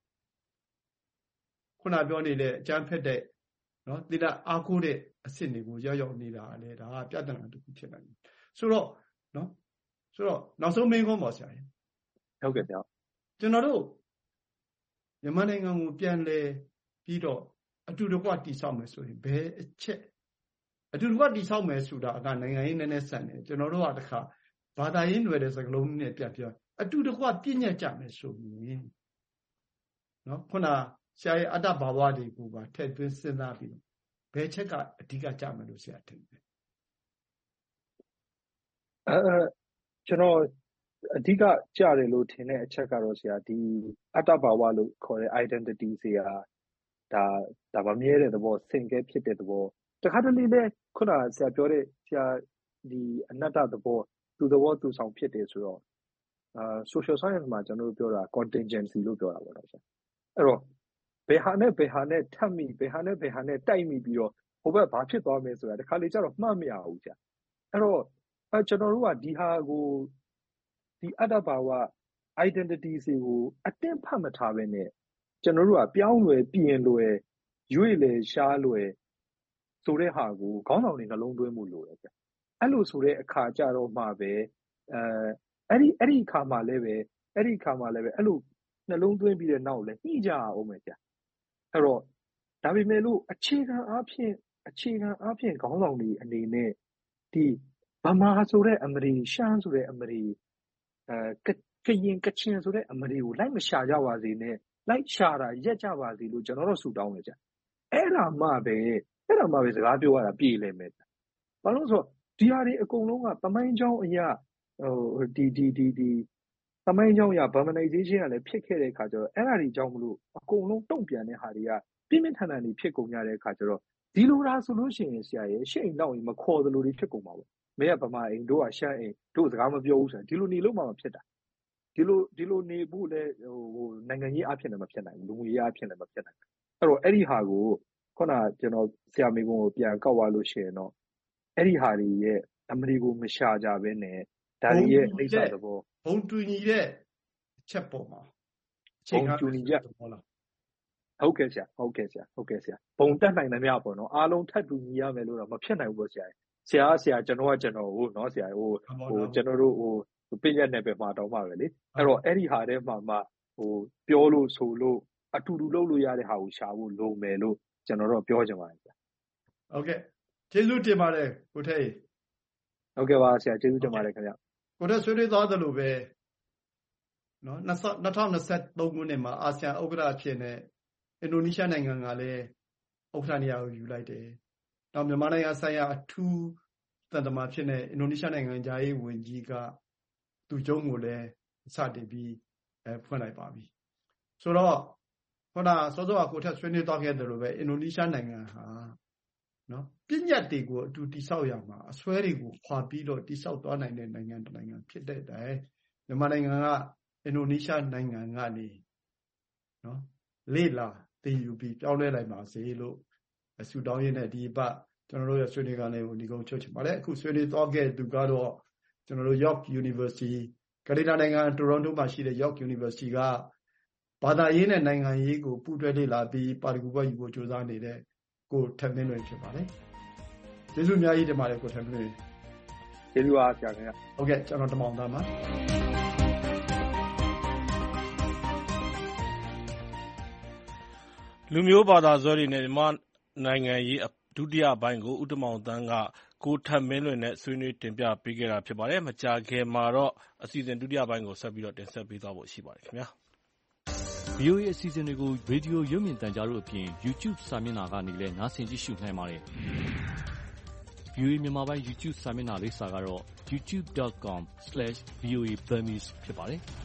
ခုနပြောနေတဲ့အကျမ်းဖက်တဲ့နော်တိတအားကိုးတဲ့အစစ်တွေကိုရောက်ရောက်နေတာလေဒါကပြဿနာတစ်ခုဖြစ်နိုင်တယ်ဆိုတော့နော်ဆိုတော့နောက်ဆုံးမင်းကောပါဆရာကြီးဟုတ်ကဲ့ဗျာကျွန်တော်တို့မြန်မာနိုင်ငံကိုပြန်လဲပြီးတော့အတူတကွတည်ဆောက်မယ်ဆိုရင်ဘယ်အချက်အတူတကွတည်ဆောက်မယ်ဆိုတာကနိုင်ငံရေးနည်းနည်းဆန်တယ်ကျွန်တော်တို့ကတခါဘာသာရေးຫນွယ်တဲ့စကားလုံးနဲ့ပြန်ပြောအတူတကွပြည့်ညတ်ကြမယ်ဆိုရင်နော်ခုနဆရာရဲ့အတ္တဘာဝတွေကိုပါထည့်သွင်းစဉ်းစားပြီးတော့ဘယ်ချက်ကအဓိကကြမယ်လို့ဆရာထင်တယ်အဲကျွန်တော်အဓိကကြတယ်လို့ထင်တဲ့အချက်ကတော့ဆရာဒီအတ္တဘာဝလို့ခေါ်တဲ့ identity ဆရာဒါဒါမမြဲတဲ့သဘောစင်ကဲဖြစ်တဲ့သဘောတခါတလေလဲခုနဆရာပြောတဲ့ဆရာဒီအနတ္တသဘောသူသဘောသူဆောင်ဖြစ်တယ်ဆိုတော့အာ social science မှာကျွန်တော်တို့ပြောတာ contingency လို့ပြောတာပေါ့နော်ဆရာအဲ့တော့ဘယ်ဟာနဲ့ဘယ်ဟာနဲ့ထပ်မိဘယ်ဟာနဲ့ဘယ်ဟာနဲ့တိုက်မိပြီးတော့ဟိုဘက်ဘာဖြစ်သွားမယ်ဆိုတာတခါလေကျတော့မှတ်မရဘူးဆရာအဲ့တော့အဲကျွန်တော်တို့ကဒီဟာကိုဒီအတ္တဘာဝ identity စီကိုအတင်းဖတ်မထားဘဲနဲ့ကျွန်တော်တို့ကပြောင်းလွယ်ပြင်လွယ်ရွေ့လေရှားလွယ်ဆိုတဲ့ဟာကိုခေါင်းဆောင်တွေနှလုံးသွင်းမှုလိုတယ်ဗျအဲ့လိုဆိုတဲ့အခါကြတော့မှပဲအဲအဲ့ဒီအဲ့ဒီအခါမှလည်းပဲအဲ့ဒီအခါမှလည်းပဲအဲ့လိုနှလုံးသွင်းပြီးတဲ့နောက်လည်းညှိကြအောင်မယ်ဗျအဲ့တော့ဒါပေမဲ့လို့အခြေခံအားဖြင့်အခြေခံအားဖြင့်ခေါင်းဆောင်တွေအနေနဲ့ဒီဗမာဆိုတဲ့အမရီရှမ်းဆိုတဲ့အမရီအဲကရင်ကချင်ဆိုတဲ့အမရီကိုလိုက်မရှာကြပါစေနဲ့လိုက်ရှာတာရက်ကြပါစေလို့ကျွန်တော်တို့ဆုတောင်းနေကြအဲ့ဒါမှပဲအဲ့ဒါမှပဲစကားပြောရတာပြေလည်မယ်ဘာလို့ဆိုဒီဟာတွေအကုန်လုံးကသမိုင်းကြောင်းအရာဟိုဒီဒီဒီဒီသမိုင်းကြောင်းအရာ Burmanization ကလည်းဖြစ်ခဲ့တဲ့အခါကျတော့အဲ့ဒါတွေကြောင့်မလို့အကုန်လုံးတုံ့ပြန်တဲ့ဟာတွေကပြင်းပြင်းထန်ထန်တွေဖြစ်ကုန်ကြတဲ့အခါကျတော့ဒီလိုလားဆိုလို့ရှိရင်ဆရာရဲ့ရှေ့အိမ်နောက်အိမ်မခေါ်သလိုတွေဖြစ်ကုန်ပါဘူးမင်းကဗမာအိမ်တို့ကရှမ်းအိမ်တို့စကားမပြောဘူးဆိုရင်ဒီလိုနေလို့မှမဖြစ်တာဒီလိုဒီလိုနေဖို့လဲဟိုဟိုနိုင်ငံရေးအဖြစ်လည်းမဖြစ်နိုင်ဘူးလူမှုရေးအဖြစ်လည်းမဖြစ်နိုင်ဘူးအဲ့တော့အဲ့ဒီဟာကိုခုနကျွန်တော်ဆရာမေကုန်းကိုပြန်ကောက်သွားလို့ရှိရင်တော့အဲ့ဒီဟာတွေရဲ့အမရီကိုမရှာကြဘဲနဲ့ဒါတွေရဲ့အိဋ္ဌသဘောဘုံတူညီတဲ့အချက်ပေါ်မှာဘုံတူညီချက်ဟုတ်လားဟုတ်ကဲ့ဆရာဟုတ်ကဲ့ဆရာဟုတ်ကဲ့ဆရာဘုံတက်နိုင်သမျှပေါ့နော်အားလုံးထပ်တူညီရမယ်လို့တော့မဖြစ်နိုင်ဘူးပေါ့ဆရာဆရာဆရာကျွန်တော်ကကျွန်တော်ဟိုနော်ဆရာဟိုဟိုကျွန်တော်တို့ဟိုပြည့်ရက်နယ်ပယ်မှာတောင်းပါပဲလေအဲ့တော့အဲ့ဒီဟာထဲမှာမှဟိုပြောလို့ဆိုလို့အတူတူလုပ်လို့ရတဲ့ဟာကိုရှာဖို့လိုမယ်လို့ကျွန်တော်တို့ပြောချင်ပါတယ်ဆရာဟုတ်ကဲ့ကျေးဇူးတင်ပါတယ်ကိုထေးဟုတ်ကဲ့ပါဆရာကျေးဇူးတင်ပါတယ်ခင်ဗျကိုထေးဆွေးနွေးသွားသလိုပဲနော်၂၀၂၃ခုနှစ်မှာအာဆီယံဥက္ကဋ္ဌအဖြစ်နဲ့အင်ဒိုနီးရှားနိုင်ငံကလည်းဥက္ကဋ္ဌနေရာကိုယူလိုက်တယ်နောက်မြန်မာနိုင်ငံဆိုင်ရာအထူးသံတမန်ဖြစ်တဲ့အင်ဒိုနီးရှားနိုင်ငံသားရေးဝန်ကြီးကသူကျုံးကိုလည်းစတင်ပြီးအဲဖွင့်လိုက်ပါပြီဆိုတော့ခုနစောစောကကိုထက်ဆွေးနွေးသွားခဲ့တယ်လို့ပဲအင်ဒိုနီးရှားနိုင်ငံဟာနော်ပြည့်ညတ်တွေကိုအတူတိဆောက်ရမှာအစွဲတွေကိုခွာပြီးတော့တိဆောက်သွားနိုင်တဲ့နိုင်ငံတစ်နိုင်ငံဖြစ်တဲ့တိုင်မြန်မာနိုင်ငံကအင်ဒိုနီးရှားနိုင်ငံကနေနော်လေလာတည်ယူပြီးပြောင်းလဲလိုက်ပါစေလို့ဆုတောင်းရင်းနဲ့ဒီပတ်ကျွန်တော်တို့ရဲ့ဆွေးနွေးခန်းလေးကိုဒီကုန်းချုပ်ချင်ပါတယ်အခုဆွေးနွေးသွားခဲ့သူကတော့ကျွန်တော်တို့ York University ကနေဒါနိုင်ငံတိုရွန်တိုမှာရှိတဲ့ York University ကဘာသာရေးနဲ့နိုင်ငံရေးကိုပူးတွဲလေ့လာပြီးပါရဂူဘွဲ့ယူဖို့ကြိုးစားနေတဲ့ကိုထက်မင်းလွင်ဖြစ်ပါတယ်ကျေးဇူးအများကြီးတင်ပါတယ်ကိုထက်မင်းလွင်ကျေးဇူးပါဆရာခင်ဗျဟုတ်ကဲ့ကျွန်တော်တမောင်သားပါလူမျိုးဘာသာစွဲတွေနဲ့မြန်မာနိုင်ငံရေးဒုတိယပိုင်းကိုဦးတမောင်သန်းကကိုထက်မင်းလွင်နဲ့ဆွေးနွေးတင်ပြပေးခဲ့တာဖြစ်ပါတယ်။မကြာခင်မှာတော့အစီအစဉ်ဒုတိယပိုင်းကိုဆက်ပြီးတော့တင်ဆက်ပေးသွားဖို့ရှိပါတယ်ခင်ဗျာ။ဗီအိုအေ အစီအစဉ်တွေကိုရေဒီယိုရုပ်မြင်သံကြားတို့အပြင် YouTube စာမျက်နှာကနေလည်းနားဆင်ကြည့်ရှုနိုင်ပါတယ်။ ဗီအိုအေမြန်မာပိုင်း YouTube စာမျက်နှာလိပ်စာကတော့ ยูทูบ ဒอท ကွန် စလဲ့ရှ် ဗီအိုအေ ဘမ်မီစ် ဖြစ်ပါတယ်။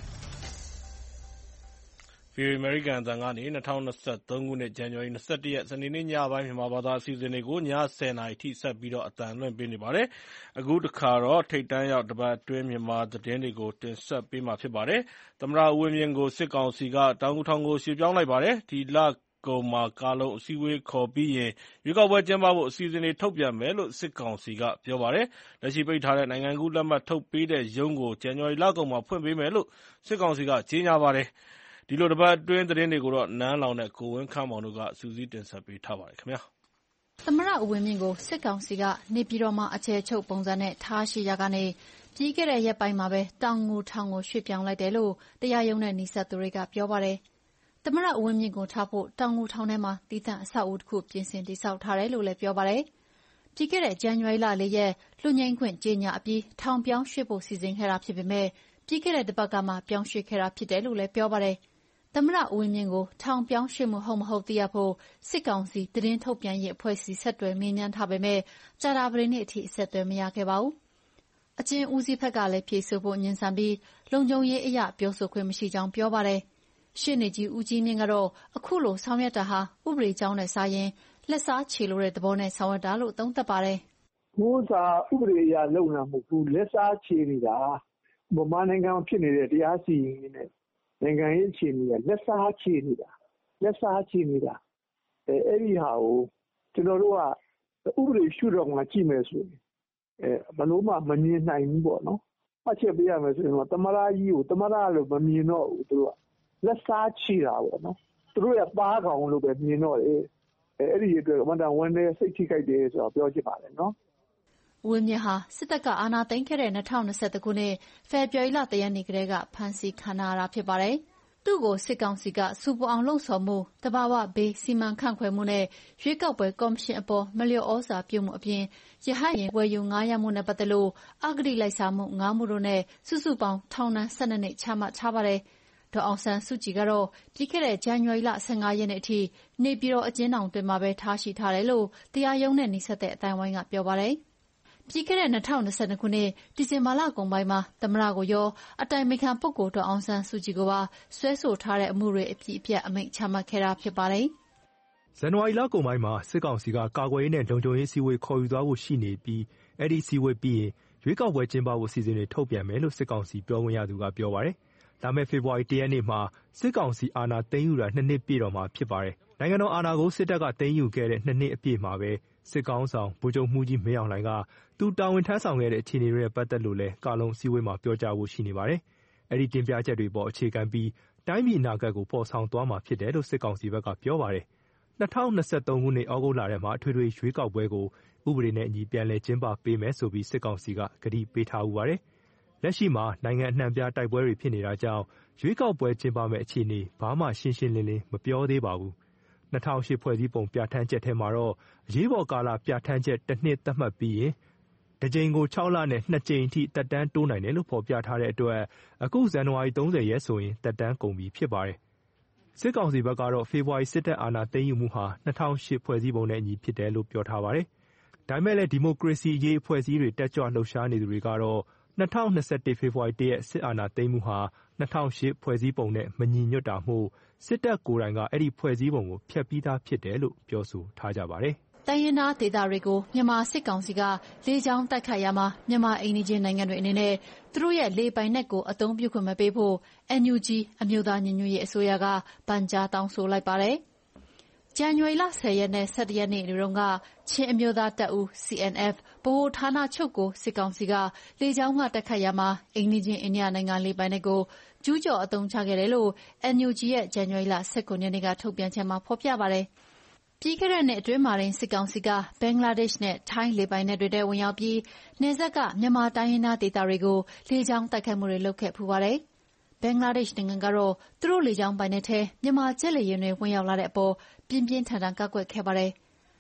ဗီအိုအေအမေရိကန်အသံကနေ ၂၀၂၃ ခုနှစ် ဇန်နဝါရီလ ၂၁ ရက် စနေနေ့ညပိုင်း မြန်မာဘာသာအစီအစဉ်တွေကို ည ၁၀ နာရီအထိ ဆက်ပြီးတော့ အသံလွှင့်ပေးနေပါတယ်။ အခုတခါတော့ ထိပ်တန်းရောက် တပတ်အတွင်း မြန်မာသတင်းတွေကို တင်ဆက်ပေးမှာ ဖြစ်ပါတယ်။ သမ္မတဦးဝင်းမြင့်ကို စစ်ကောင်စီက တောင်ငူထောင်ကို ရွှေ့ပြောင်းလိုက်ပါတယ်။ ဒီလကုန်မှာ ကာလုံအစည်းအဝေးခေါ်ပြီးရင် ရွေးကောက်ပွဲကျင်းပဖို့ အစီအစဉ်တွေ ထုတ်ပြန်မယ်လို့ စစ်ကောင်စီက ပြောပါတယ်။ လက်ရှိပိတ်ထားတဲ့ နိုင်ငံကူးလက်မှတ်ထုတ်ပေးတဲ့ရုံးကို ဇန်နဝါရီလကုန်မှာ ဖွင့်ပေးမယ်လို့ စစ်ကောင်စီက ကြေညာပါတယ်။ ဒီလိုတပတ်အတွင်း သတင်းတွေကိုတော့ နန်းလောင်ဝ်နဲ့ ကိုဝင်းခန့်မောင်တို့က စုစည်းတင်ဆက်ပေးထားပါတယ်။သမ္မတဦးဝင်းမြင့်ကို စစ်ကောင်စီကနေပြည်တော်မှာ အကျယ်ချုပ်ပုံစံနဲ့ထားရှိရာကနေပြီးခဲ့တဲ့ရက်ပိုင်းမှာပဲတောင်ငူထောင်ကိုရွှေ့ပြောင်းလိုက်တယ်လို့တရားရုံးနဲ့နီးစပ်သူတွေကပြောပါတယ်။သမ္မတဦးဝင်းမြင့်ကိုထားဖို့တောင်ငူထောင်ထဲမှာသီးသန့်အဆောက်အဦတစ်ခုပြင်ဆင်တည်ဆောက်ထားတယ်လို့လည်းပြောပါတယ်။ပြီးခဲ့တဲ့ဇန်နဝါရီလလေးရက်လွတ်ငြိမ်းခွင့်ကြေညာအပြီးထောင်ပြောင်းရွှေ့ဖို့စီစဉ်ခဲ့တာဖြစ်ပေမဲ့ပြီးခဲ့တဲ့တပတ်ကမှပြောင်းရွှေ့ခဲ့တာဖြစ်တယ်လို့လည်းပြောပါတယ်။သမ္မတဦးဝင်းမြင့်ကိုထောင်ပြောင်းရွှေ့မှုဟုတ်မဟုတ်သိရဖို့စစ်ကောင်စီသတင်းထုတ်ပြန်ရေးအဖွဲ့စီဆက်သွယ်မေးမြန်းထားပေမဲ့ကြာသပတေးနေ့အထိအဆက်အသွယ်မရခဲ့ပါဘူး။အကျဉ်းဦးစီးဘက်ကလည်းဖြေဆိုဖို့ငြင်းဆန်ပြီးလုံခြုံရေးအရပြောဆိုခွင့်မရှိကြောင်းပြောပါတယ်။ရှေ့နေကြီးဦးကြီးမြင့်ကတော့အခုလိုဆောင်ရွက်တာဟာဥပဒေကြောင်းနဲ့စာရင်လက်စားချေလိုတဲ့သဘောနဲ့ဆောင်ရွက်တာလို့သုံးသပ်ပါတယ်။“ကိုယ်ကဥပဒေအရလုပ်တာမဟုတ်ဘူး။လက်စားချေနေတာ။မြန်မာနိုင်ငံမှာဖြစ်နေတဲ့တရားစီရင်ရေးနဲ့နိုင်ငံရေးအခြေအနေကလက်စားချေနေတာ။လက်စားချေနေတာ။အဲဒီဟာကိုကျနော်တို့ကဥပဒေရှုထောင့်ကကြည့်မယ်ဆိုရင်ဘယ်လိုမှမမြင်နိုင်ဘူးပေါ့နော်။မှတ်ချက်ပေးရမယ်ဆိုရင်တော့သမ္မတကြီးကိုသမ္မတလို့မမြင်တော့ဘူးသူတို့ကလက်စားချေတာပေါ့နော်။သူတို့ရဲ့သားကောင်လို့ပဲမြင်တော့တယ်။အဲဒီအတွက်အင်မတန်ဝမ်းနည်းစိတ်ထိခိုက်တယ်ဆိုတာပြောချင်ပါတယ်နော်။ ”ဦးဝင်းမြင့်ဟာစစ်တပ်ကအာဏာသိမ်းခဲ့တဲ့၂၀၂၁ခုနှစ်ဖေဖော်ဝါရီလ၁ရက်နေ့ကတည်းကဖမ်းဆီးခံထားရတာဖြစ်ပါတယ်။သူ့ကိုစစ်ကောင်စီကဆူပူအောင်လှုံ့ဆော်မှု၊သဘာဝဘေးစီမံခန့်ခွဲမှုနဲ့ရွေးကောက်ပွဲကော်မရှင်အပေါ်မလျော်ဩဇာပြုမှုအပြင်ရဟတ်ယာဉ်ဝယ်ယူငှားရမ်းမှုနဲ့ပတ်သက်လို့အဂတိလိုက်စားမှု၅မှုတို့နဲ့စုစုပေါင်းထောင်ဒဏ်၁၂နှစ်ချမှတ်ထားပါတယ်။ဒေါ်အောင်ဆန်းစုကြည်ကတော့ပြီးခဲ့တဲ့ဇန်နဝါရီလ၁၅ရက်နေ့အထိနေပြည်တော်အကျဉ်းထောင်တွင်းမှာပဲထားရှိထားတယ်လို့တရားရုံးနဲ့နီးစပ်တဲ့အသိုင်းအဝိုင်းကပြောပါတယ်။ပြီးခဲ့တဲ့၂၀၂၂ခုနှစ်ဒီဇင်ဘာလကုန်ပိုင်းမှာသမ္မတကိုရောအတိုင်ပင်ခံပုဂ္ဂိုလ်ဒေါ်အောင်ဆန်းစုကြည်ကိုပါစွဲဆိုထားတဲ့အမှုတွေအပြည့်အပြတ်အမိန့်ချမှတ်ခဲ့တာဖြစ်ပါတယ်။ဇန်နဝါရီလကုန်ပိုင်းမှာစစ်ကောင်စီကကာကွယ်ရေးနဲ့လုံခြုံရေးစည်းဝေးခေါ်ယူသွားဖို့ရှိနေပြီးအဲ့ဒီစည်းဝေးပြီးရင်ရွေးကောက်ပွဲကျင်းပဖို့စီစဉ်တွေထုတ်ပြန်မယ်လို့စစ်ကောင်စီပြောခွင့်ရသူကပြောပါတယ်။လာမယ့်ဖေဖော်ဝါရီလ၁ရက်နေ့မှာစစ်ကောင်စီအာဏာသိမ်းယူတာနှစ်နှစ်ပြည့်တော့မှာဖြစ်ပါတယ်။နိုင်ငံတော်အာဏာကိုစစ်တပ်ကသိမ်းယူခဲ့တဲ့နှစ်နှစ်အပြည့်မှာပဲစစ်ကောင်ဆောင်ဗိုလ်ချုပ်မှူးကြီးမင်းအောင်လှိုင်ကသူတာဝန်ထမ်းဆောင်ခဲ့တဲ့အခြေအနေတွေနဲ့ပတ်သက်လို့လည်းကာလုံအစည်းအဝေးမှာပြောကြားဖို့ရှိနေပါတယ်။အဲ့ဒီတင်ပြချက်တွေပေါ်အခြေခံပြီးတိုင်းပြည်အနာဂတ်ကိုဖော်ဆောင်သွားမှာဖြစ်တယ်လို့စစ်ကောင်စီဘက်ကပြောပါတယ်။၂၀၂၃ခုနှစ်ဩဂုတ်လထဲမှာအထွေထွေရွေးကောက်ပွဲကိုဥပဒေနဲ့အညီပြန်လည်ကျင်းပပေးမယ်ဆိုပြီးစစ်ကောင်စီကကတိပေးထားဦးပါတယ်။လက်ရှိမှာနိုင်ငံအနှံ့ပြားတိုက်ပွဲတွေဖြစ်နေတာကြောင့်ရွေးကောက်ပွဲကျင်းပမယ့်အခြေအနေဘာမှရှင်းရှင်းလင်းလင်းမပြောသေးပါဘူး။၂၀၀၈ဖွဲ့စည်းပုံပြဋ္ဌာန်းချက်ထဲမှာတော့အရေးပေါ်ကာလပြဋ္ဌာန်းချက်တစ်နှစ်သတ်မှတ်ပြီးရင်တစ်ကြိမ်ကို၆လနဲ့နှစ်ကြိမ်အထိသက်တမ်းတိုးနိုင်တယ်လို့ဖော်ပြထားတဲ့အတွက်အခုဇန်နဝါရီ၃၀ရက်ဆိုရင်သက်တမ်းကုန်ပြီဖြစ်ပါတယ်။စစ်ကောင်စီဘက်ကတော့ဖေဖော်ဝါရီစစ်တပ်အာဏာသိမ်းယူမှုဟာ၂၀၀၈ဖွဲ့စည်းပုံနဲ့အညီဖြစ်တယ်လို့ပြောထားပါတယ်။ဒါပေမဲ့လည်းဒီမိုကရေစီအရေးအဖွဲ့အစည်းတွေတက်ကြွလှုပ်ရှားနေသူတွေကတော့၂၀၂၁ဖေဖော်ဝါရီ၁ရက်စစ်အာဏာသိမ်းမှုဟာ၂၀၀၈ဖွဲ့စည်းပုံနဲ့မညီညွတ်တာမို့စစ်တပ်ကိုယ်တိုင်ကအဲ့ဒီဖွဲ့စည်းပုံကိုဖျက်ပြီးသားဖြစ်တယ်လို့ပြောဆိုထားကြပါတယ်။တိုင်းရင်းသားဒေသတွေကိုမြန်မာစစ်ကောင်စီကလေကြောင်းတိုက်ခိုက်ရာမှာမြန်မာအိမ်နီးချင်းနိုင်ငံတွေအနေနဲ့သူတို့ရဲ့လေပိုင်နက်ကိုအသုံးပြုခွင့်မပေးဖို့ အန်ယူဂျီ အမျိုးသားညီညွတ်ရေးအစိုးရကပန်ကြားတောင်းဆိုလိုက်ပါတယ်။ဇန်နဝါရီလ၁၀ရက်နဲ့၁၁ရက်နေ့တွေတုန်းကချင်းအမျိုးသားတပ်ဦး စီအန်အက်ဖ် ဗဟိုဌာနချုပ်ကိုစစ်ကောင်စီကလေကြောင်းကတိုက်ခိုက်ရာမှာအိမ်နီးချင်းအိန္ဒိယနိုင်ငံလေပိုင်နက်ကိုကျူးကျော်အသုံးချခဲ့တယ်လို့ အန်ယူဂျီ ရဲ့ဇန်နဝါရီလ၁၉ရက်နေ့ကထုတ်ပြန်ချက်မှာဖော်ပြပါတယ်။ပြီးခဲ့တဲ့နှစ်အတွင်းမှာတင်စစ်ကောင်စီကဘင်္ဂလားဒေ့ရှ်နဲ့ထိုင်းလေပိုင်နက်တွေထဲဝင်ရောက်ပြီးနယ်စပ်ကမြန်မာတိုင်းရင်းသားဒေသတွေကိုလေကြောင်းတိုက်ခိုက်မှုတွေလုပ်ခဲ့ဖူးပါတယ်။ဘင်္ဂလားဒေ့ရှ်နိုင်ငံကတော့သူတို့လေကြောင်းပိုင်နက်ထဲမြန်မာဂျက်လေယာဉ်တွေဝင်ရောက်လာတဲ့အပေါ်ပြင်းပြင်းထန်ထန်ကန့်ကွက်ခဲ့ပါတယ်။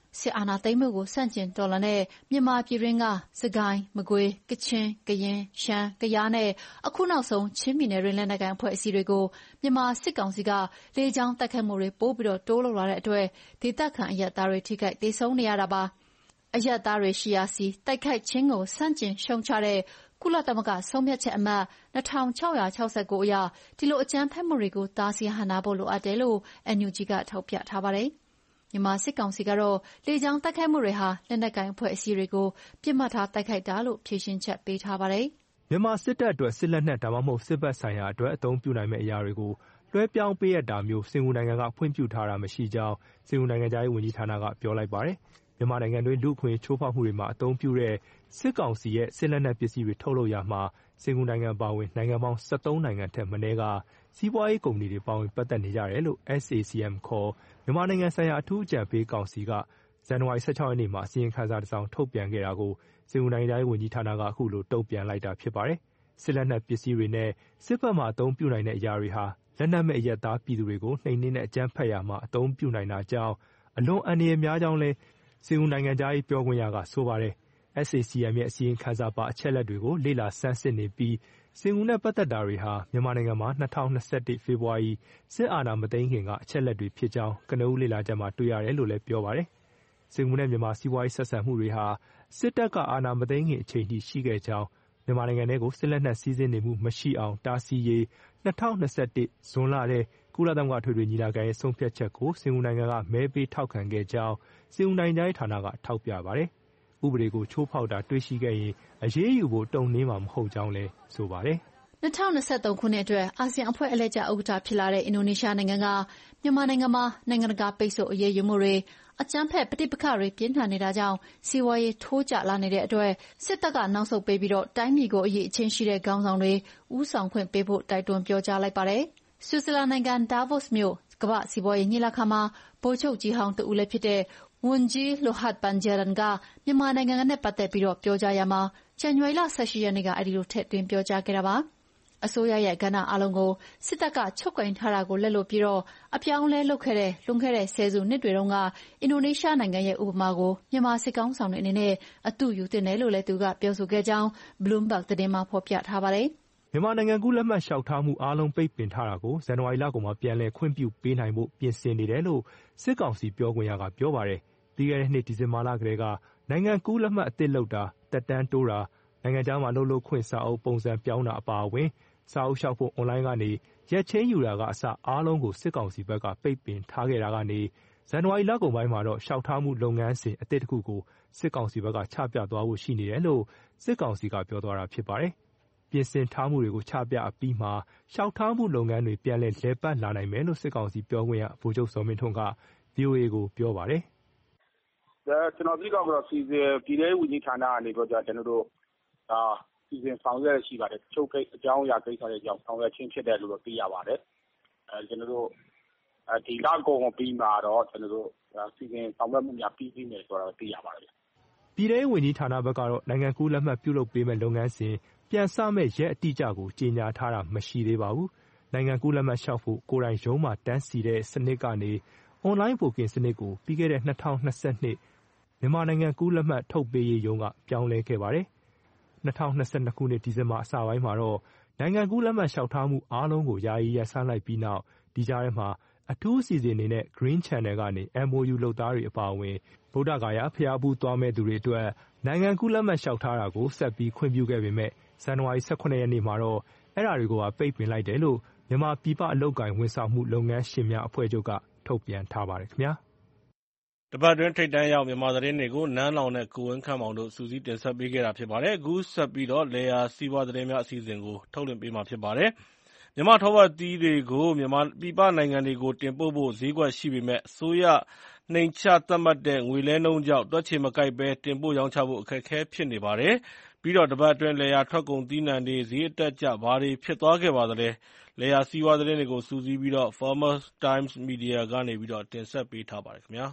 စစ်အာဏာသိမ်းမှုကိုဆန့်ကျင်တော်လှန်တဲ့မြန်မာပြည်တွင်းကစကိုင်းမကွေးကချင်ကရင်ရှမ်းကယားနဲ့အခုနောက်ဆုံးချင်းပြည်နယ်တွင်းလက်နက်ကိုင်အဖွဲ့အစည်းတွေကိုမြန်မာစစ်ကောင်စီကလေကြောင်းတိုက်ခိုက်မှုတွေပိုးပြီးတော့တိုးလုပ်လာတဲ့အတွက်ဒေသခံအရပ်သားတွေထိခိုက်ဒေဆုံးနေရတာပါအရပ်သားတွေရှိရာစီတိုက်ခိုက်ခြင်းကိုဆန့်ကျင်ရှုံချတဲ့ကုလသမဂ္ဂဆုံးဖြတ်ချက်အမှတ်၂၆၆၉အရဒီလိုအကြမ်းဖက်မှုတွေကိုတားဆီးဟန့်တားဖို့လိုအပ်တယ်လို့ အန် ယူ ဂျီ ကထောက်ပြထားပါတယ်။မြန်မာစစ်ကောင်စီကတော့လေကြောင်းတိုက်ခိုက်မှုတွေဟာလက်နက်ကိုင်အဖွဲ့အစည်းတွေကိုပြစ်မှတ်ထားတိုက်ခိုက်တာလို့ဖြေရှင်းချက်ပေးထားပါတယ်။မြန်မာစစ်တပ်အတွက်စစ်လက်နက်ဒါမှမဟုတ်စစ်ဘက်ဆိုင်ရာအတွက်အသုံးပြုနိုင်မယ့်အရာတွေကိုလွှဲပြောင်းပေးရတာမျိုးစင်ကာပူနိုင်ငံကဖွင့်ပြထားတာမရှိကြောင်းစင်ကာပူနိုင်ငံသားရေးဝန်ကြီးဌာနကပြောလိုက်ပါတယ်။မြန်မာနိုင်ငံတွင်းလူ့အခွင့်အရေးချိုးဖောက်မှုတွေမှာအသုံးပြုတဲ့စစ်ကောင်စီရဲ့စစ်လက်နက်ပစ္စည်းတွေထုတ်လုပ်ရာမှာစင်ကာပူနိုင်ငံပါဝင်နိုင်ငံပေါင်း၁၃နိုင်ငံထက်မနည်းကစီးပွားရေးကုမ္ပဏီတွေပါဝင်ပတ်သက်နေကြတယ်လို့ အက်စ် အေ စီ အမ် ခေါ်မြန်မာနိုင်ငံဆိုင်ရာအထူးအကြံပေးကောင်စီကဇန်နဝါရီ၁၆ရက်နေ့မှာအစီရင်ခံစာတစ်စောင်ထုတ်ပြန်ခဲ့တာကိုစင်ကာပူနိုင်ငံသားရေးဝန်ကြီးဌာနကအခုလိုတုံ့ပြန်လိုက်တာဖြစ်ပါတယ်။စစ်လက်နက်ပစ္စည်းတွေနဲ့စစ်ဘက်မှာအသုံးပြုနိုင်တဲ့အရာတွေဟာလက်နက်မဲ့အရပ်သားပြည်သူတွေကိုနှိမ်နင်းတဲ့အကြမ်းဖက်ရာမှာအသုံးပြုနိုင်တာကြောင့်အလွန်အန္တရာယ်များကြောင်းလည်းစင်ကာပူနိုင်ငံသားရေးပြောခွင့်ရကဆိုပါတယ်။ အက်စ် အေ စီ အမ် ရဲ့အစီရင်ခံစာပါအချက်အလက်တွေကိုလေ့လာဆန်းစစ်နေပြီးစင်ကာပူနဲ့ပတ်သက်တာတွေဟာမြန်မာနိုင်ငံမှာ၂၀၂၁ဖေဖော်ဝါရီစစ်အာဏာမသိမ်းခင်ကအချက်အလက်တွေဖြစ်ကြောင်းကနဦးလေ့လာချက်မှာတွေ့ရတယ်လို့လည်းပြောပါတယ်။စင်ကာပူနဲ့မြန်မာစီးပွားရေးဆက်ဆံမှုတွေဟာစစ်တပ်ကအာဏာမသိမ်းခင်အချိန်ထိရှိခဲ့ကြောင်းမြန်မာနိုင်ငံထဲကိုစစ်လက်နက်စီးဆင်းနေမှုမရှိအောင်တားဆီးရေး၂၀၂၁ဇွန်လထဲကုလသမဂ္ဂထွေထွေညီလာခံရဲ့ဆုံးဖြတ်ချက်ကိုစင်ကာပူနိုင်ငံကမဲပေးထောက်ခံခဲ့ကြောင်းစင်ကာပူနိုင်ငံသားရေးဌာနကထောက်ပြပါတယ်။ဥပဒေကိုချိုးဖောက်တာတွေ့ရှိခဲ့ရင်အရေးယူဖို့တုံ့နှေးမှာမဟုတ်ကြောင်းလည်းဆိုပါတယ်။၂၀၂၃ခုနှစ်အတွက်အာဆီယံအဖွဲ့အလှည့်ကျဥက္ကဋ္ဌဖြစ်လာတဲ့အင်ဒိုနီးရှားနိုင်ငံကမြန်မာနိုင်ငံမှာနိုင်ငံတကာပိတ်ဆို့အရေးယူမှုတွေအကြမ်းဖက်ပဋိပက္ခတွေပြင်းထန်နေတာကြောင့်စီးပွားရေးထိုးကျလာနေတဲ့အတွက်စစ်တပ်ကနောက်ဆုတ်ပေးပြီးတော့တိုင်းပြည်ကိုအရေးအချင်းရှိတဲ့ခေါင်းဆောင်တွေဦးဆောင်ခွင့်ပေးဖို့တိုက်တွန်းပြောကြားလိုက်ပါတယ်။ဆွစ်ဇာလန်နိုင်ငံဒါဗို့စ်မြို့ကမ္ဘာ့စီးပွားရေးညီလာခံမှာဗိုလ်ချုပ်ကြီးဟောင်းတဦးလည်းဖြစ်တဲ့ဝန်ကြီးလိုဟတ်ပန်ဂျရန်ကမြန်မာနိုင်ငံနဲ့ပတ်သက်ပြီးတော့ပြောကြားရမှာဇန်နဝါရီလ၁၈ရက်နေ့ကအဲဒီလိုထည့်သွင်းပြောကြားခဲ့တာပါအစိုးရရဲ့ကဏ္ဍအလုံးကိုစစ်တပ်ကချုပ်ကိုင်ထားတာကိုလက်လွတ်ပြီးတော့အပြောင်းအလဲလုပ်ခဲ့တဲ့လွန်ခဲ့တဲ့ဆယ်စုနှစ်တွေတုန်းကအင်ဒိုနီးရှားနိုင်ငံရဲ့ဥပမာကိုမြန်မာစစ်ကောင်ဆောင်တွေအနေနဲ့အတူယူသင့်တယ်လို့လည်းသူကပြောဆိုခဲ့ကြောင်း Bloomberg သတင်းမှာဖော်ပြထားပါတယ်။မြန်မာနိုင်ငံကူးလက်မှတ်လျှောက်ထားမှုအားလုံးပိတ်ပင်ထားတာကိုဇန်နဝါရီလကုန်မှာပြန်လည်ခွင့်ပြုပေးနိုင်ဖို့ပြင်ဆင်နေတယ်လို့စစ်ကောင်စီပြောခွင့်ရကပြောပါတယ်။ပြီးခဲ့တဲ့နှစ်ဒီဇင်ဘာလကတည်းကနိုင်ငံကူးလက်မှတ်အသစ်လုပ်တာတက်တန်းတိုးတာနိုင်ငံခြားမှာလှုပ်လှုပ်ခွင့်စာအုပ်ပုံစံပြောင်းတာအပါအဝင်စာအုပ်လျှောက်ဖို့အွန်လိုင်းကနေရက်ချင်းယူတာကအစအားလုံးကိုစစ်ကောင်စီဘက်ကပိတ်ပင်ထားခဲ့တာကနေဇန်နဝါရီလကုန်ပိုင်းမှာတော့လျှောက်ထားမှုလုပ်ငန်းစဉ်အသစ်တစ်ခုကိုစစ်ကောင်စီဘက်ကချပြသွားဖို့ရှိနေတယ်လို့စစ်ကောင်စီကပြောသွားတာဖြစ်ပါတယ်။ပြင်ဆင်ထားမှုတွေကိုချပြအပြီးမှာလျှောက်ထားမှုလုပ်ငန်းတွေပြန်လည်လည်ပတ်လာနိုင်မယ်လို့စစ်ကောင်စီပြောခွင့်ရဗိုလ်ချုပ်စောမင်းထွန်းက ဗွီအိုအေကိုပြောပါတယ်။ကျွန်တော်သိကောက်တော့စီစဉ်ပြည်ထောင်စုဝန်ကြီးဌာနကနေတော့ကျွန်တော်တို့အာစီစဉ်ဆောင်ရွက်ရှိပါတယ်။ချုပ်ကိတ်အကြောင်းအရာကိစ္စတွေကြောင့်ဆောင်ရွက်ခြင်းဖြစ်တယ်လို့သိရပါတယ်။အဲကျွန်တော်တို့ဒီလကုန်ပြီးမှာတော့ကျွန်တော်တို့စီစဉ်ဆောင်ရွက်မှုများပြီးပြီးမယ်ဆိုတော့သိရပါတယ်။ပြည်ထောင်စုဝန်ကြီးဌာနဘက်ကတော့နိုင်ငံကူးလက်မှတ်ပြုလုပ်ပေးမဲ့လုပ်ငန်းစဉ်ပြန်စမဲ့ရက်အတိအကျကိုကြေညာထားတာမရှိသေးပါဘူး။နိုင်ငံကူးလက်မှတ်လျှောက်ဖို့ကိုယ်တိုင်ရုံးမှာတန်းစီတဲ့စနစ်ကနေအွန်လိုင်းပိုကင်စနစ်ကိုပြီးခဲ့တဲ့၂၀၂၂မြန်မာနိုင်ငံကူးလက်မှတ်ထုတ်ပေးရေးရုံးကပြောင်းလဲခဲ့ပါတယ်။၂၀၂၂ခုနှစ်ဒီဇင်ဘာအစပိုင်းမှာတော့နိုင်ငံကူးလက်မှတ်လျှောက်ထားမှုအားလုံးကိုယာယီရပ်ဆိုင်းလိုက်ပြီးနောက်ဒီကြားထဲမှာအထူးအစီအစဉ်တွေနဲ့ Green Channel ကနေ အမ် အို ယူ လုပ်သားတွေအပါအဝင်ဗုဒ္ဓဂါယာဘုရားဖူးသွားမဲ့သူတွေအတွက်နိုင်ငံကူးလက်မှတ်လျှောက်ထားတာကိုဆက်ပြီးခွင့်ပြုခဲ့ပေမဲ့ဇန်နဝါရီ၁၇ရက်နေ့မှာတော့အဲ့ဒါတွေကိုပိတ်ပင်လိုက်တယ်လို့မြန်မာပြည်ပအလုပ်ကိုင်ဝန်ဆောင်မှုလုပ်ငန်းရှင်များအဖွဲ့ချုပ်ကထုတ်ပြန်ထားပါတယ်ခင်ဗျာတပတ်တွင်းထိပ်တန်းရောက်မြန်မာသတင်းတွေကိုနန်းလောင်နဲ့ကိုဝင်းခန့်မောင်တို့စူးစီးတင်ဆက်ပေးခဲ့တာဖြစ်ပါတယ်အခုဆက်ပြီးတော့လေယာစီးပွားသတင်းများအစီအစဉ်ကိုထုတ်လွှင့်ပေးမှာဖြစ်ပါတယ်မြန်မာထောပတ်သီးတွေကိုမြန်မာပြည်ပနိုင်ငံတွေကိုတင်ပို့ဖို့ဈေးကွက်ရှိပေမဲ့အစိုးရနှိမ်ချသတ်မှတ်တဲ့ငွေလဲနှုန်းကြောင့်တွက်ချေမကိုက်ပဲတင်ပို့ရောင်းချဖို့အခက်အခဲဖြစ်နေပါတယ်ပြီးတော့တပတ်အတွင်းလေယာထွက်ကုန်သီးနှံတွေဈေးအတက်ကျဘာတွေဖြစ်သွားခဲ့ပါသလဲလေယာစီးပွားသတင်းတွေကိုစူးစီးပြီးတော့ Farmer Times Media ကနေပြီးတော့တင်ဆက်ပေးထားပါတယ်ခင်ဗျာ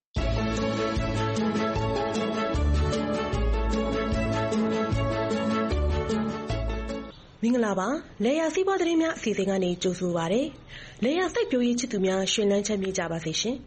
မင်္ဂလာပါလေယာစီးပွားသတင်းများအစီအစဉ်ကနေကြိုဆိုပါရစေလေယာစိတ်ပြိုးရေးချစ်သူများရှင်လန်းချမ်းမြေ့ကြပါစေရှင်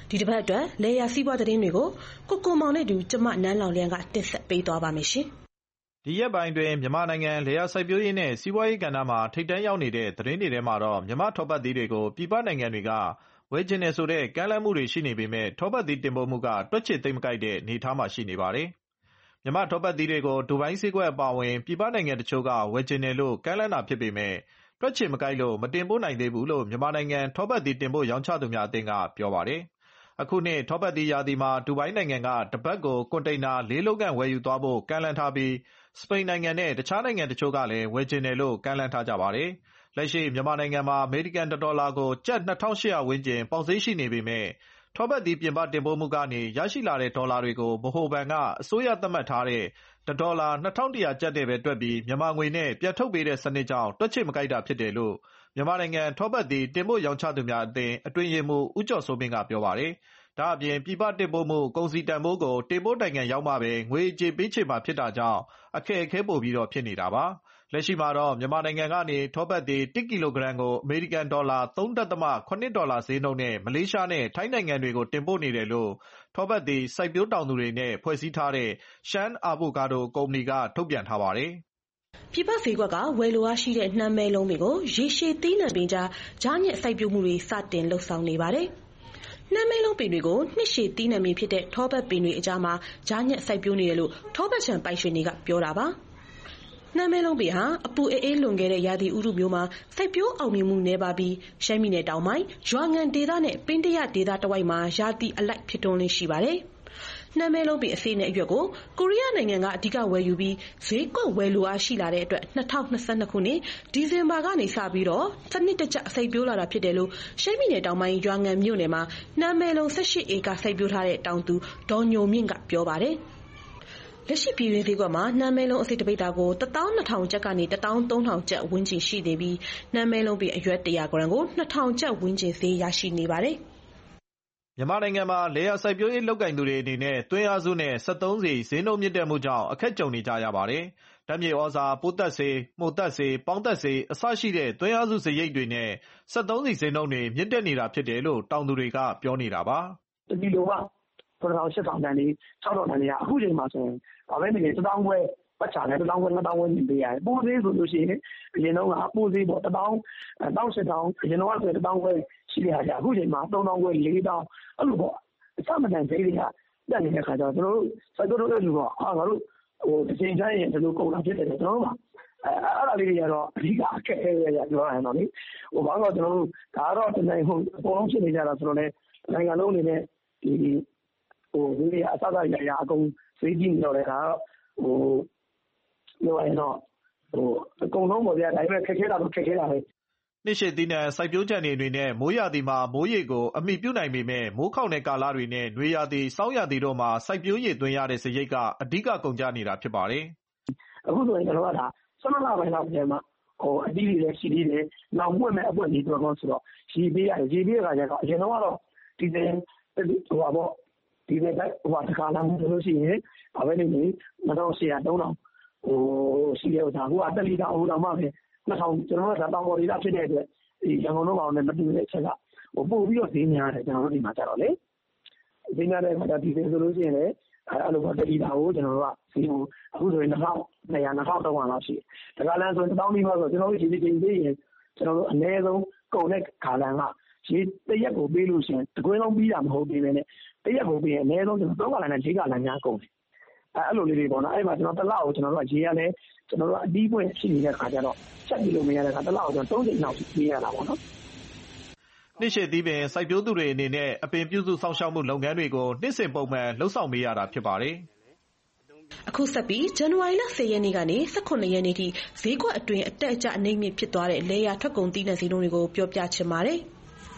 ဒီတစ်ပတ်အတွက်လေယာစီးပွားသတင်းတွေကိုကိုကိုမောင်နဲ့တူကျမနန်းလောင်လျံကတင်ဆက်ပေးသွားပါမယ်ရှင်။ဒီရက်ပိုင်းတွင်မြန်မာနိုင်ငံလေယာစိုက်ပျိုးရေးနဲ့စီးပွားရေးကဏ္ဍမှာထိပ်တန်းရောက်နေတဲ့သတင်းတွေထဲမှာတော့မြန်မာထောပတ်သီးတွေကိုပြည်ပနိုင်ငံတွေကဝယ်ချင်တယ်ဆိုတဲ့ကမ်းလှမ်းမှုတွေရှိနေပေမဲ့ထောပတ်သီးတင်ပို့မှုကတွက်ချေသိမ့်မကိုက်တဲ့အနေအထားမှာရှိနေပါတယ်။မြန်မာထောပတ်သီးတွေကိုဒူဘိုင်းဈေးကွက်အပါအဝင်ပြည်ပနိုင်ငံတချို့ကဝယ်ချင်တယ်လို့ကမ်းလှမ်းတာဖြစ်ပေမဲ့တွက်ချေမကိုက်လို့မတင်ပို့နိုင်သေးဘူးလို့မြန်မာနိုင်ငံထောပတ်သီးတင်ပို့ရောင်းချသူများအသင်းကပြောပါတယ်။အခုနှစ်ထောပတ်သီးရာသီမှာဒူဘိုင်းနိုင်ငံကတပတ်ကိုကွန်တိန်နာလေးလုံးခန့်ဝယ်ယူသွားဖို့ကမ်းလှမ်းထားပြီးစပိန်နိုင်ငံနဲ့တခြားနိုင်ငံတချို့ကလည်းဝယ်ချင်တယ်လို့ကမ်းလှမ်းထားကြပါတယ်။လက်ရှိမြန်မာနိုင်ငံမှာအမေရိကန်တစ်ဒေါ်လာကိုကျပ်နှစ်ထောင်ရှစ်ရာဝန်းကျင်ပေါက်ဈေးရှိနေပေမဲ့ထောပတ်သီးပြင်ပတင်ပို့မှုကနေရရှိလာတဲ့ဒေါ်လာတွေကိုဗဟိုဘဏ်ကအစိုးရသတ်မှတ်ထားတဲ့တစ်ဒေါ်လာနှစ်ထောင်တစ်ရာကျပ်တဲ့ပဲတွက်ပြီးမြန်မာငွေနဲ့ပြန်ထုတ်ပေးတဲ့စနစ်ကြောင့်တွက်ချေမကိုက်တာဖြစ်တယ်လို့မြန်မာနိုင်ငံထောပတ်သီးတင်ပို့ရောင်းချသူများအသင်းအတွင်းရေးမှူးဦးကျော်စိုးမင်းကပြောပါတယ်။ဒါအပြင်ပြည်ပတင်ပို့မှုကုန်စည်တန်ဖိုးကိုတင်ပို့နိုင်ငံရောက်မှပဲငွေကြေးပေးချေမှာဖြစ်တာကြောင့်အခက်အခဲပိုပြီးတော့ဖြစ်နေတာပါ။လက်ရှိမှာတော့မြန်မာနိုင်ငံကနေထောပတ်သီးတစ်ကီလိုဂရမ်ကိုအမေရိကန်ဒေါ်လာသုံးဒသမခုနှစ်ဒေါ်လာဈေးနှုန်းနဲ့မလေးရှားနဲ့ထိုင်းနိုင်ငံတွေကိုတင်ပို့နေတယ်လို့ထောပတ်သီးစိုက်ပျိုးတောင်သူတွေနဲ့ဖွဲ့စည်းထားတဲ့ရှမ်းအာဗိုကာဒိုကုမ္ပဏီကထုတ်ပြန်ထားပါတယ်။ပြည်ပဈေးကွက်ကဝယ်လိုအားရှိတဲ့နှမ်းမဲလုံးတွေကိုရေရှည်သီးနှံပင်ကြားကြားညက်စိုက်ပျိုးမှုတွေစတင်လှုပ်ဆောင်နေပါတယ်။နှမ်းမဲလုံးပင်တွေကိုနှစ်ရှည်သီးနှံပင်ဖြစ်တဲ့ထောပတ်ပင်တွေအကြားမှာကြားညက်စိုက်ပျိုးနေတယ်လို့ထောပတ်ခြံပိုင်ရှင်တွေကပြောတာပါ။နှမ်းမဲလုံးပင်ဟာအပူအေးလွန်ခဲ့တဲ့ရာသီဥတုမျိုးမှာစိုက်ပျိုးအောင်မြင်မှုနည်းပါးပြီးရှမ်းပြည်နယ်တောင်ပိုင်းရွာငံဒေသနဲ့ပင်တရဒေသတဝိုက်မှာရာသီအလိုက်ဖြစ်ထွန်းလေးရှိပါတယ်။နှမ်းမဲလုံးပင်အစေးနဲ့အရွက်ကိုကိုရီးယားနိုင်ငံကအဓိကဝယ်ယူပြီးဈေးကွက်ဝယ်လိုအားရှိလာတဲ့အတွက်၂၀၂၂ခုနှစ်ဒီဇင်ဘာကနေစပြီးတော့စနစ်တကျစိုက်ပျိုးလာတာဖြစ်တယ်လို့ရှမ်းပြည်နယ်တောင်ပိုင်းရွာငံမြို့နယ်မှာနှမ်းမဲလုံး၁၈ဧကစိုက်ပျိုးထားတဲ့တောင်သူဒေါ်ညိုမြင့်ကပြောပါတယ်။လက်ရှိပြည်တွင်းဈေးကွက်မှာနှမ်းမဲလုံးအစိတ်တပိဿာကိုတစ်သောင်းနှစ်ထောင်ကျပ်ကနေတစ်သောင်းသုံးထောင်ကျပ်ဝန်းကျင်ရှိနေပြီးနှမ်းမဲလုံးပင်အရွက်တစ်ရာဂရမ်ကိုနှစ်ထောင်ကျပ်ဝန်းကျင်ဈေးရရှိနေပါတယ်။မြန်မာနိုင်ငံမှာလယ်ယာစိုက်ပျိုးရေးလုပ်ကိုင်သူတွေအနေနဲ့သွင်းအားစုနဲ့စက်သုံးဆီဈေးနှုန်းမြင့်တက်မှုကြောင့်အခက်ကြုံနေကြရပါတယ်။ဓာတ်မြေဩဇာ၊ပိုးသတ်ဆေး၊မှိုသတ်ဆေး၊ပေါင်းသတ်ဆေးအစရှိတဲ့သွင်းအားစုစရိတ်တွေနဲ့စက်သုံးဆီဈေးနှုန်းတွေမြင့်တက်နေတာဖြစ်တယ်လို့တောင်သူတွေကပြောနေတာပါ။တကီလိုကခုနှစ်ထောင်ရှစ်ထောင်တန်လေးခြောက်ထောင်တန်လေးကအခုချိန်မှာဆိုရင်ဘာပဲနေလဲတစ်သောင်းခွဲပတ်ချာလဲတစ်သောင်းခွဲနှစ်သောင်းခွဲပြင်ပေးရတယ်။ပိုးသေးဆိုလို့ရှိရင်အရင်တော့ကပိုးသေးပေါ့တစ်သောင်းတစ်သောင်းရှစ်ထောင်အရင်တော့ဆိုတစ်သောင်းခွဲရှိတဲ့ဟာကြအခုချိန်မှာသုံးသောင်းခွဲလေးသောင်းအဲ့လိုပေါ့အစမတန်ဈေးတွေကတက်နေတဲ့ခါကျတော့ကျွန်တော်တို့စိုက်ပျိုးတဲ့လူကအာငါတို့ဟိုတစ်ချိန်တိုင်းရင်ဒီလိုကုန်တာဖြစ်တယ်ကျွန်တော်တို့ကအဲအဲ့ဒါလေးတွေကတော့အဓိကအခက်အခဲရပြောရရင်တော့လေဟိုဘာလို့ကျွန်တော်တို့ဒါတော့တနိုင်ဟုတ်အကုန်လုံးဖြစ်နေကြတာဆိုတော့လေနိုင်ငံလုံးအနေနဲ့ဒီဟိုဒီအစသာရရအကုန်ဈေးကြီးနေတော့လေဒါဟိုပြောရရင်တော့ဟိုအကုန်လုံးပေါ့ဗျာဒါပေမဲ့ခက်ခဲတာတော့ခက်ခဲတာပဲနှစ်ရှည်သီးနှံစိုက်ပျိုးခြံတွေအနေနဲ့မိုးရာသီမှာမိုးရေကိုအမိပြုနိုင်ပေမဲ့မိုးခေါင်တဲ့ကာလတွေနဲ့နွေရာသီစောင်းရာသီတို့မှာစိုက်ပျိုးရေသွင်းရတဲ့စရိတ်ကအဓိကကုန်ကျနေတာဖြစ်ပါတယ်။အခုဆိုရင်ကျွန်တော်ကဒါဆယ်လပိုင်းလောက်ပြန်မှဟိုအတီးတွေလည်းရှိသေးတယ်။နောက်ပွင့်မဲ့အပွင့်ကြီးတော့ဆိုတော့ရေပေးရတယ်ရေပေးရတာကြတော့အရင်တော့ကတော့ဒီတဲ့ဟိုပါပေါ့ဒီတဲ့ဟိုပါတခါလာမှုလို့ရှိရင်ဘာပဲနေနေနှစ်ထောင်ရှစ်ရာသုံးထောင်ဟိုရှိရတာဟိုအတက်လီတာဟိုတော့မှပဲနှစ်ထောင်ကျွန်တော်ကတောင်ပေါ်ဒေသဖြစ်တဲ့အတွက်ဒီရန်ကုန်တော့ကောင်နဲ့မတူတဲ့အချက်ကဟိုပို့ပြီးတော့ဈေးများတယ်ကျွန်တော်တို့ဒီမှာကြတော့လေဈေးများတဲ့ခါကျဒီဈေးဆိုလို့ရှိရင်လည်းအဲ့လိုပေါ့တလီတာကိုကျွန်တော်တို့ကဈေးကိုအခုဆိုရင်နှစ်ထောင်နှစ်ရာနှစ်ထောင်သုံးရာလောက်ရှိတယ်ဒါကလည်းဆိုရင်တစ်သောင်းပြီးမှဆိုကျွန်တော်တို့ဒီဒီချိန်သေးရင်ကျွန်တော်တို့အနည်းဆုံးကုန်တဲ့ခါလန်ကရေတရက်ကိုပေးလို့ရှိရင်တကွင်းလုံးပြီးတာမဟုတ်သေးပဲနဲ့တရက်ကိုပေးရင်အနည်းဆုံးကျွန်တော်သုံးခါလန်နဲ့လေးခါလန်များကုန်တယ်အဲ့လိုလေးတွေပေါ့နော်အဲ့မှာကျွန်တော်တစ်လောက်ကိုကျွန်တော်တို့ကရေရလဲကျွန်တော်တို့အတီးပွင့်ရှိနေတဲ့ခါကျတော့ချက်ပြီးလို့မရတဲ့ခါတစ်လောက်ကိုကျွန်တော်သုံးချိန်လောက်ပေးရတာပေါ့နော်နှစ်ရှည်သီးပင်စိုက်ပျိုးသူတွေအနေနဲ့အပင်ပြုစုစောင့်ရှောက်မှုလုပ်ငန်းတွေကိုနှစ်စဉ်ပုံမှန်လှုပ်ဆောင်ပေးရတာဖြစ်ပါတယ်။အခုဆက်ပြီးဇန်နဝါရီလဆယ်ရက်နေ့ကနေ၁၇ရက်နေ့ထိဈေးကွက်အတွင်းအတက်အကျအနှိမ့်မြင့်ဖြစ်သွားတဲ့လယ်ယာထွက်ကုန်သီးနှံဈေးနှုန်းတွေကိုပြောပြချင်ပါတယ်။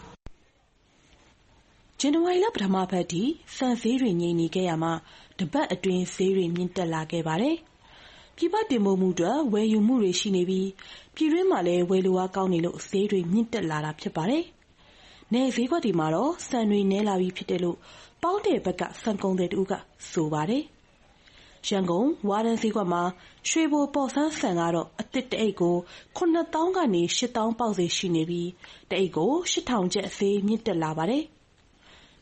ဇန်နဝါရီလပထမပတ်ထိဆန်ဈေးတွေငြိမ်နေခဲ့ရမှာတပတ်အတွင်းဈေးတွေမြင့်တက်လာခဲ့ပါတယ်။ပြည်ပတင်ပို့မှုအတွက်ဝယ်ယူမှုတွေရှိနေပြီးပြည်တွင်းမှာလည်းဝယ်လိုအားကောင်းနေလို့ဈေးတွေမြင့်တက်လာတာဖြစ်ပါတယ်။နယ်ဈေးကွက်တွေမှာတော့ဆန်တွေနည်းလာပြီးဖြစ်တယ်လို့ပေါင်းတဲ့ဘက်ကဆန်ကုန်တဲ့တူကဆိုပါတယ်။ရန်ကုန်ဝါရန်ဈေးကွက်မှာရွှေဘိုပေါ်ဆန်းဆန်ကတော့အသစ်တအိတ်ကိုခုနှစ်သောင်းကနေရှစ်သောင်းပေါက်ဈေးရှိနေပြီးတအိတ်ကိုရှစ်ထောင်ကျပ်ဈေးမြင့်တက်လာပါတယ်။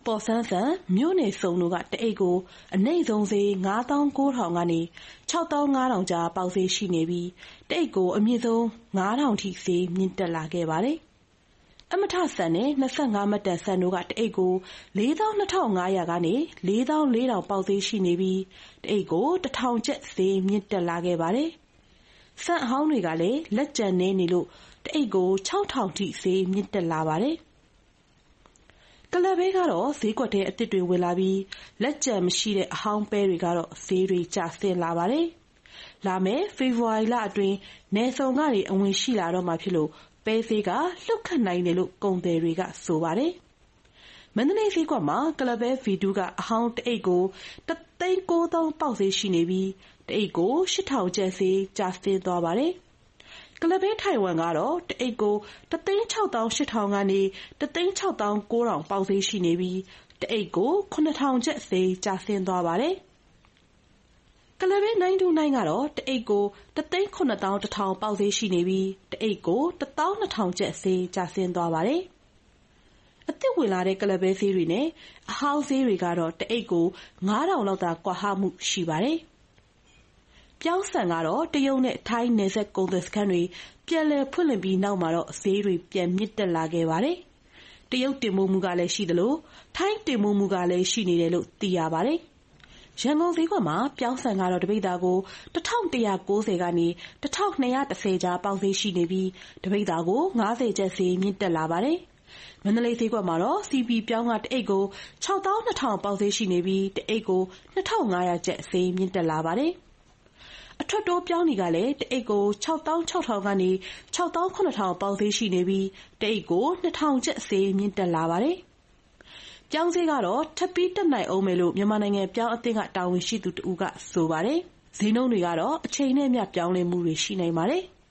ပေါ်ဆန်းဆန်မြို့နယ်စုံတို့ကတအိတ်ကိုအနိမ့်ဆုံးဈေးငါးသောင်းကိုးထောင်ကနေခြောက်သောင်းငါးထောင်ကြားပေါက်ဈေးရှိနေပြီးတအိတ်ကိုအမြင့်ဆုံးငါးထောင်ထိဈေးမြင့်တက်လာခဲ့ပါတယ်။အမထဆန်နဲ့၂၅မတ်တန်ဆန်တို့ကတအိတ်ကိုလေးသောင်းနှစ်ထောင်ငါးရာကနေလေးသောင်းလေးထောင်ပေါက်ဈေးရှိနေပြီးတအိတ်ကိုတစ်ထောင်ကျပ်ဈေးမြင့်တက်လာခဲ့ပါတယ်။ဆန်အဟောင်းတွေကလည်းလက်ကျန်နေနေလို့တအိတ်ကိုခြောက်ထောင်ထိဈေးမြင့်တက်လာပါတယ်။ကလပ်ပဲကတော့ဈေးကွက်ထဲအသစ်တွေဝင်လာပြီးလက်ကျန်မရှိတဲ့အဟောင်းပဲတွေကတော့ဈေးတွေကျဆင်းလာပါတယ်။လာမယ့်ဖေဖော်ဝါရီလအတွင်းနယ်စုံကနေအဝင်ရှိလာတော့မှဖြစ်လို့ပဲဈေးကလှုပ်ခတ်နိုင်တယ်လို့ကုန်သည်တွေကဆိုပါတယ်။မန္တလေးဈေးကွက်မှာကလပ်ပဲဗီဒူးကအဟောင်းတအိတ်ကိုတစ်သိန်းကိုးသောင်းပေါက်ဈေးရှိနေပြီးတအိတ်ကိုရှစ်ထောင်ကျပ်ဈေးကျဆင်းသွားပါတယ်။ကလပ်ပဲထိုင်ဝမ်ကတော့တအိတ်ကိုတစ်သိန်းခြောက်သောင်းရှစ်ထောင်ကနေတစ်သိန်းခြောက်သောင်းကိုးထောင်ပေါက်ဈေးရှိနေပြီးတအိတ်ကိုခုနှစ်ထောင်ကျပ်ဈေးကျဆင်းသွားပါတယ်။ကလပ်ပဲနိုင်တူနိုင်ကတော့တအိတ်ကိုတစ်သိန်းခုနှစ်သောင်းတစ်ထောင်ပေါက်ဈေးရှိနေပြီးတအိတ်ကိုတစ်သောင်းနှစ်ထောင်ကျပ်ဈေးကျဆင်းသွားပါတယ်။အသစ်ဝင်လာတဲ့ကလပ်ပဲဈေးတွေနဲ့အဟောင်းဈေးတွေကတော့တအိတ်ကိုငါးထောင်လောက်သာကွာဟမှုရှိပါတယ်။ပြောင်းဆန်ကတော့တရုတ်နဲ့ထိုင်းနယ်စပ်ကုန်သွယ်စခန်းတွေပြန်လည်ဖွင့်လှစ်ပြီးနောက်မှာတော့ဈေးတွေပြန်မြင့်တက်လာခဲ့ပါတယ်။တရုတ်တင်ပို့မှုကလည်းရှိသလိုထိုင်းတင်ပို့မှုကလည်းရှိနေတယ်လို့သိရပါတယ်။ရန်ကုန်ဈေးကွက်မှာပြောင်းဆန်ကတော့တပိဿာကိုတစ်ထောင်တစ်ရာကိုးဆယ်ကနေတစ်ထောင်နှစ်ရာတစ်ဆယ်ကြားပေါက်ဈေးရှိနေပြီးတပိဿာကိုငါးဆယ်ကျပ်ဈေးမြင့်တက်လာပါတယ်။မန္တလေးဈေးကွက်မှာတော့စီပီပြောင်းကတအိတ်ကိုခြောက်သောင်းနှစ်ထောင်ပေါက်ဈေးရှိနေပြီးတအိတ်ကိုနှစ်ထောင်ငါးရာကျပ်ဈေးမြင့်တက်လာပါတယ်။အထွက်တိုးပြောင်းနေကလည်းတအိတ်ကိုခြောက်သောင်းခြောက်ထောင်ကနေခြောက်သောင်းခုနှစ်ထောင်ပေါက်ဈေးရှိနေပြီးတအိတ်ကိုနှစ်ထောင်ကျပ်ဈေးမြင့်တက်လာပါတယ်။ပြောင်းဈေးကတော့ထပ်ပြီးတက်နိုင်အောင်မယ်လို့မြန်မာနိုင်ငံပြောင်းအသင်းကတာဝန်ရှိသူတဦးကဆိုပါတယ်။ဈေးနှုန်းတွေကတော့အချိန်နဲ့မျှပြောင်းလဲမှုတွေရှိနိုင်ပါတယ်။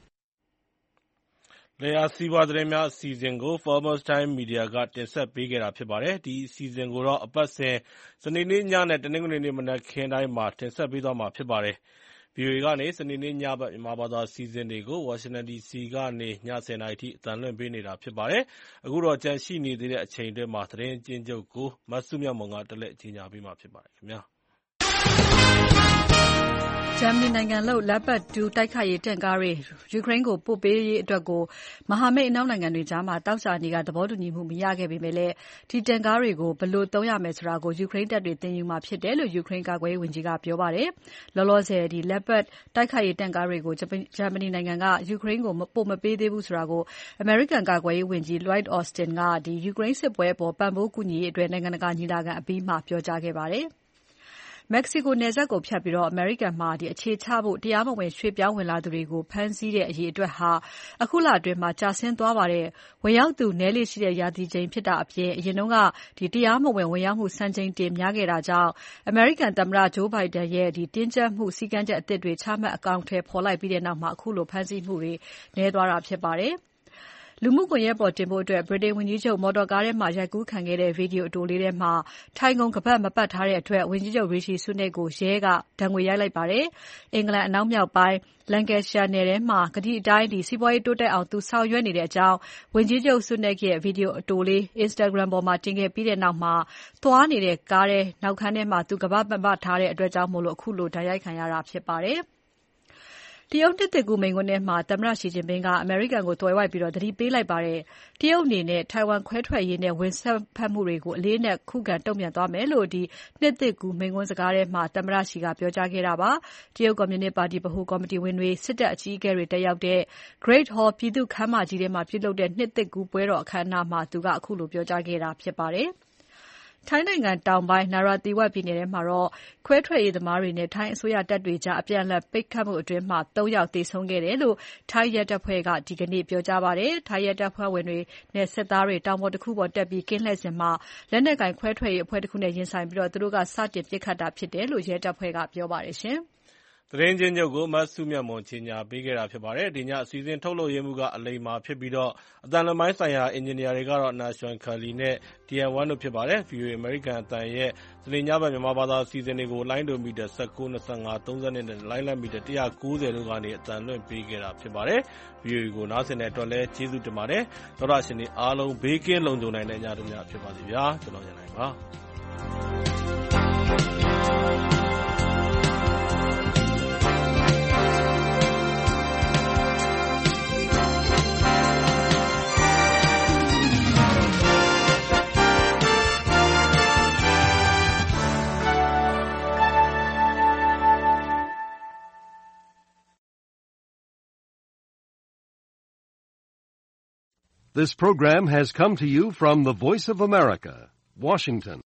လယ်ယာစီးပွားသတင်းများအစီအစဉ်ကို Farmers Time Media ကတင်ဆက်ပေးခဲ့တာဖြစ်ပါတယ်။ဒီအစီအစဉ်ကိုတော့အပတ်စဉ်စနေနေ့ညနဲ့တနင်္ဂနွေနေ့မနက်ခင်းတိုင်းမှာတင်ဆက်ပေးသွားမှာဖြစ်ပါတယ်။ဗွီအိုအေကနေစနေနေ့ညဘက်မြန်မာဘာသာအစီအစဉ်တွေကိုဝါရှင်တန်ဒီစီကနေညဆယ်နာရီထိအသံလွှင့်ပေးနေတာဖြစ်ပါတယ်။အခုတော့ကျန်ရှိနေသေးတဲ့အချိန်အတွင်းမှာသတင်းအကျဉ်းချုပ်ကိုမစုမြတ်မွန်ကတက်လက်ကြီးညာပေးမှာဖြစ်ပါတယ်ခင်ဗျာ။ဂျာမနီနိုင်ငံလုပ် Leopard တူတိုက်ခိုက်ရေးတင့်ကားတွေယူကရိန်းကိုပို့ပေးရေးအတွက်ကိုမဟာမိတ်အနောက်နိုင်ငံတွေကြားမှာတောက်ချာနေကသဘောတူညီမှုမရခဲ့ပေမဲ့လည်းဒီတင့်ကားတွေကိုဘယ်လိုသုံးရမယ်ဆိုတာကိုယူကရိန်းတပ်တွေသင်ယူမှာဖြစ်တယ်လို့ယူကရိန်းကာကွယ်ရေးဝန်ကြီးကပြောပါတယ်။လောလောဆယ်ဒီ Leopard တိုက်ခိုက်ရေးတင့်ကားတွေကိုဂျာမနီနိုင်ငံကယူကရိန်းကိုပို့မပေးသေးဘူးဆိုတာကိုအမေရိကန်ကာကွယ်ရေးဝန်ကြီး Lloyd Austin ကဒီယူကရိန်းစစ်ပွဲအပေါ်ပံ့ပိုးကူညီရေးအတွက်နိုင်ငံတကာညီလာခံအပြီးမှာပြောကြားခဲ့ပါတယ်။မက္ကဆီကိုနယ်စပ်ကိုဖြတ်ပြီးအမေရိကန်မှာအခြေချဖို့တရားမဝင်ရွှေ့ပြောင်းဝင်လာသူတွေကိုဖမ်းဆီးတဲ့အရေအတွက်ဟာအခုလအတွင်းကျဆင်းသွားပါတယ်။ဝင်ရောက်သူနည်းလေ့ရှိတဲ့ရာသီချိန်ဖြစ်တာအပြင်အရင်ကတရားမဝင်ဝင်ရောက်မှုစံချိန်တင်များခဲ့တာကြောင့်အမေရိကန်သမ္မတ Joe Biden ရဲ့တင်းကြပ်မှုစည်းကမ်းချက်အသစ်တွေချမှတ်အကောင်အထည်ဖော်လိုက်ပြီးတဲ့နောက်မှာအခုလိုဖမ်းဆီးမှုတွေနည်းသွားတာဖြစ်ပါတယ်။လူမှုကွန်ရက်ပေါ်တင်ဖို့အတွက်ဗြိတိန်ဝန်ကြီးချုပ်မော်တော်ကားထဲမှာရိုက်ကူးခံခဲ့တဲ့ဗီဒီယိုအတိုလေးထဲမှာထိုင်ကုန်ကပတ်မပတ်ထားတဲ့အတွက်ဝန်ကြီးချုပ် Rishi Sunak ကိုရဲကဒဏ်ငွေရိုက်လိုက်ပါတယ်။အင်္ဂလန်အနောက်မြောက်ပိုင်း Lancashire နယ်ထဲမှာကတိအတိုင်းစီးပွားရေးတိုးတက်အောင်သူဆောင်ရွက်နေတဲ့အကြောင်းဝန်ကြီးချုပ် Sunak ရဲ့ဗီဒီယိုအတိုလေး Instagram ပေါ်မှာတင်ခဲ့ပြီးတဲ့နောက်မှာသွားနေတဲ့ကားထဲနောက်ခန်းထဲမှာသူကပတ်မပတ်ထားတဲ့အတွက်ကြောင့်မို့လို့အခုလိုဒဏ်ရိုက်ခံရတာဖြစ်ပါတယ်။တရုတ်နှစ်သစ်ကူးမိန့်ခွန်းထဲမှာသမ္မတရှီကျင်ပင်းကအမေရိကန်ကိုသွယ်ဝိုက်ပြီးသတိပေးလိုက်ပါတယ်။တရုတ်အနေနဲ့ထိုင်ဝမ်ခွဲထွက်ရေးနဲ့ဝင်စွက်ဖက်မှုတွေကိုအလေးအနက်ခုခံတုံ့ပြန်သွားမယ်လို့နှစ်သစ်ကူးမိန့်ခွန်းစကားထဲမှာသမ္မတရှီကပြောကြားခဲ့တာပါ။တရုတ်ကွန်မြူနစ်ပါတီဗဟိုကော်မတီဝင်တွေ၊စစ်တပ်အကြီးအကဲတွေတက်ရောက်တဲ့ Great Hall ပြည်သူ့ခန်းမကြီးထဲမှာပြုလုပ်တဲ့နှစ်သစ်ကူးပွဲတော်အခမ်းအနားမှာသူကအခုလိုပြောကြားခဲ့တာဖြစ်ပါတယ်။ထိုင်းနိုင်ငံတောင်ပိုင်း Narathiwat ပြည်နယ်ထဲမှာခွဲထွက်ရေးသမားတွေနဲ့ထိုင်းအစိုးရတပ်တွေကြားအပြန်အလှန်ပစ်ခတ်မှုအတွင်းသုံးယောက်သေဆုံးခဲ့တယ်လို့ထိုင်းရဲတပ်ဖွဲ့ကဒီကနေ့ပြောကြားပါတယ်။ထိုင်းရဲတပ်ဖွဲ့ဝင်တွေနဲ့စစ်သားတွေတောင်ပေါ်တခုပေါ်တက်ပြီးကင်းလှည့်စဉ်လက်နက်ကိုင်ခွဲထွက်ရေးအဖွဲ့တခုနဲ့ရင်ဆိုင်ပြီးသူတို့ကစတင်ပစ်ခတ်တာဖြစ်တယ်လို့ရဲတပ်ဖွဲ့ကပြောပါတယ်။သတင်းချင်းချုပ်ကိုမစုမြတ်မွန်ကြီးညာပေးခဲ့တာဖြစ်ပါတယ်ဒီညအစီအစဉ်ထုတ်လုပ်ရမှုကအလိမ္မာဖြစ်ပြီးတော့အတန်လမိုင်းဆိုင်ရာအင်ဂျင်နီယာတွေကတော့ Nation Kelly နဲ့ တီ အန် ဝမ် တို့ဖြစ်ပါတယ် ဗွီအိုအေ အမေရိကန်အသံရဲ့စနေညဘက်မြန်မာဘာသာအစီအစဉ်တွေကိုလိုင်းဒိုမီတာ၁၉ ၂၅ ၃၂နဲ့လိုင်းလံမီတာ၁၉၀တို့ကနေအသံလွှင့်ပေးခဲ့တာဖြစ်ပါတယ်ဗွီအိုအေကိုနားဆင်တဲ့အတွက်လည်းကျေးဇူးတင်ပါတယ်သောတာရှင်တွေအားလုံးဘေးကင်းလုံခြုံနိုင်တဲ့ညတစ်ညဖြစ်ပါစေဗျာကျွန်တော်ရန်နိုင်ပါ This program has come to you from the Voice of America, Washington.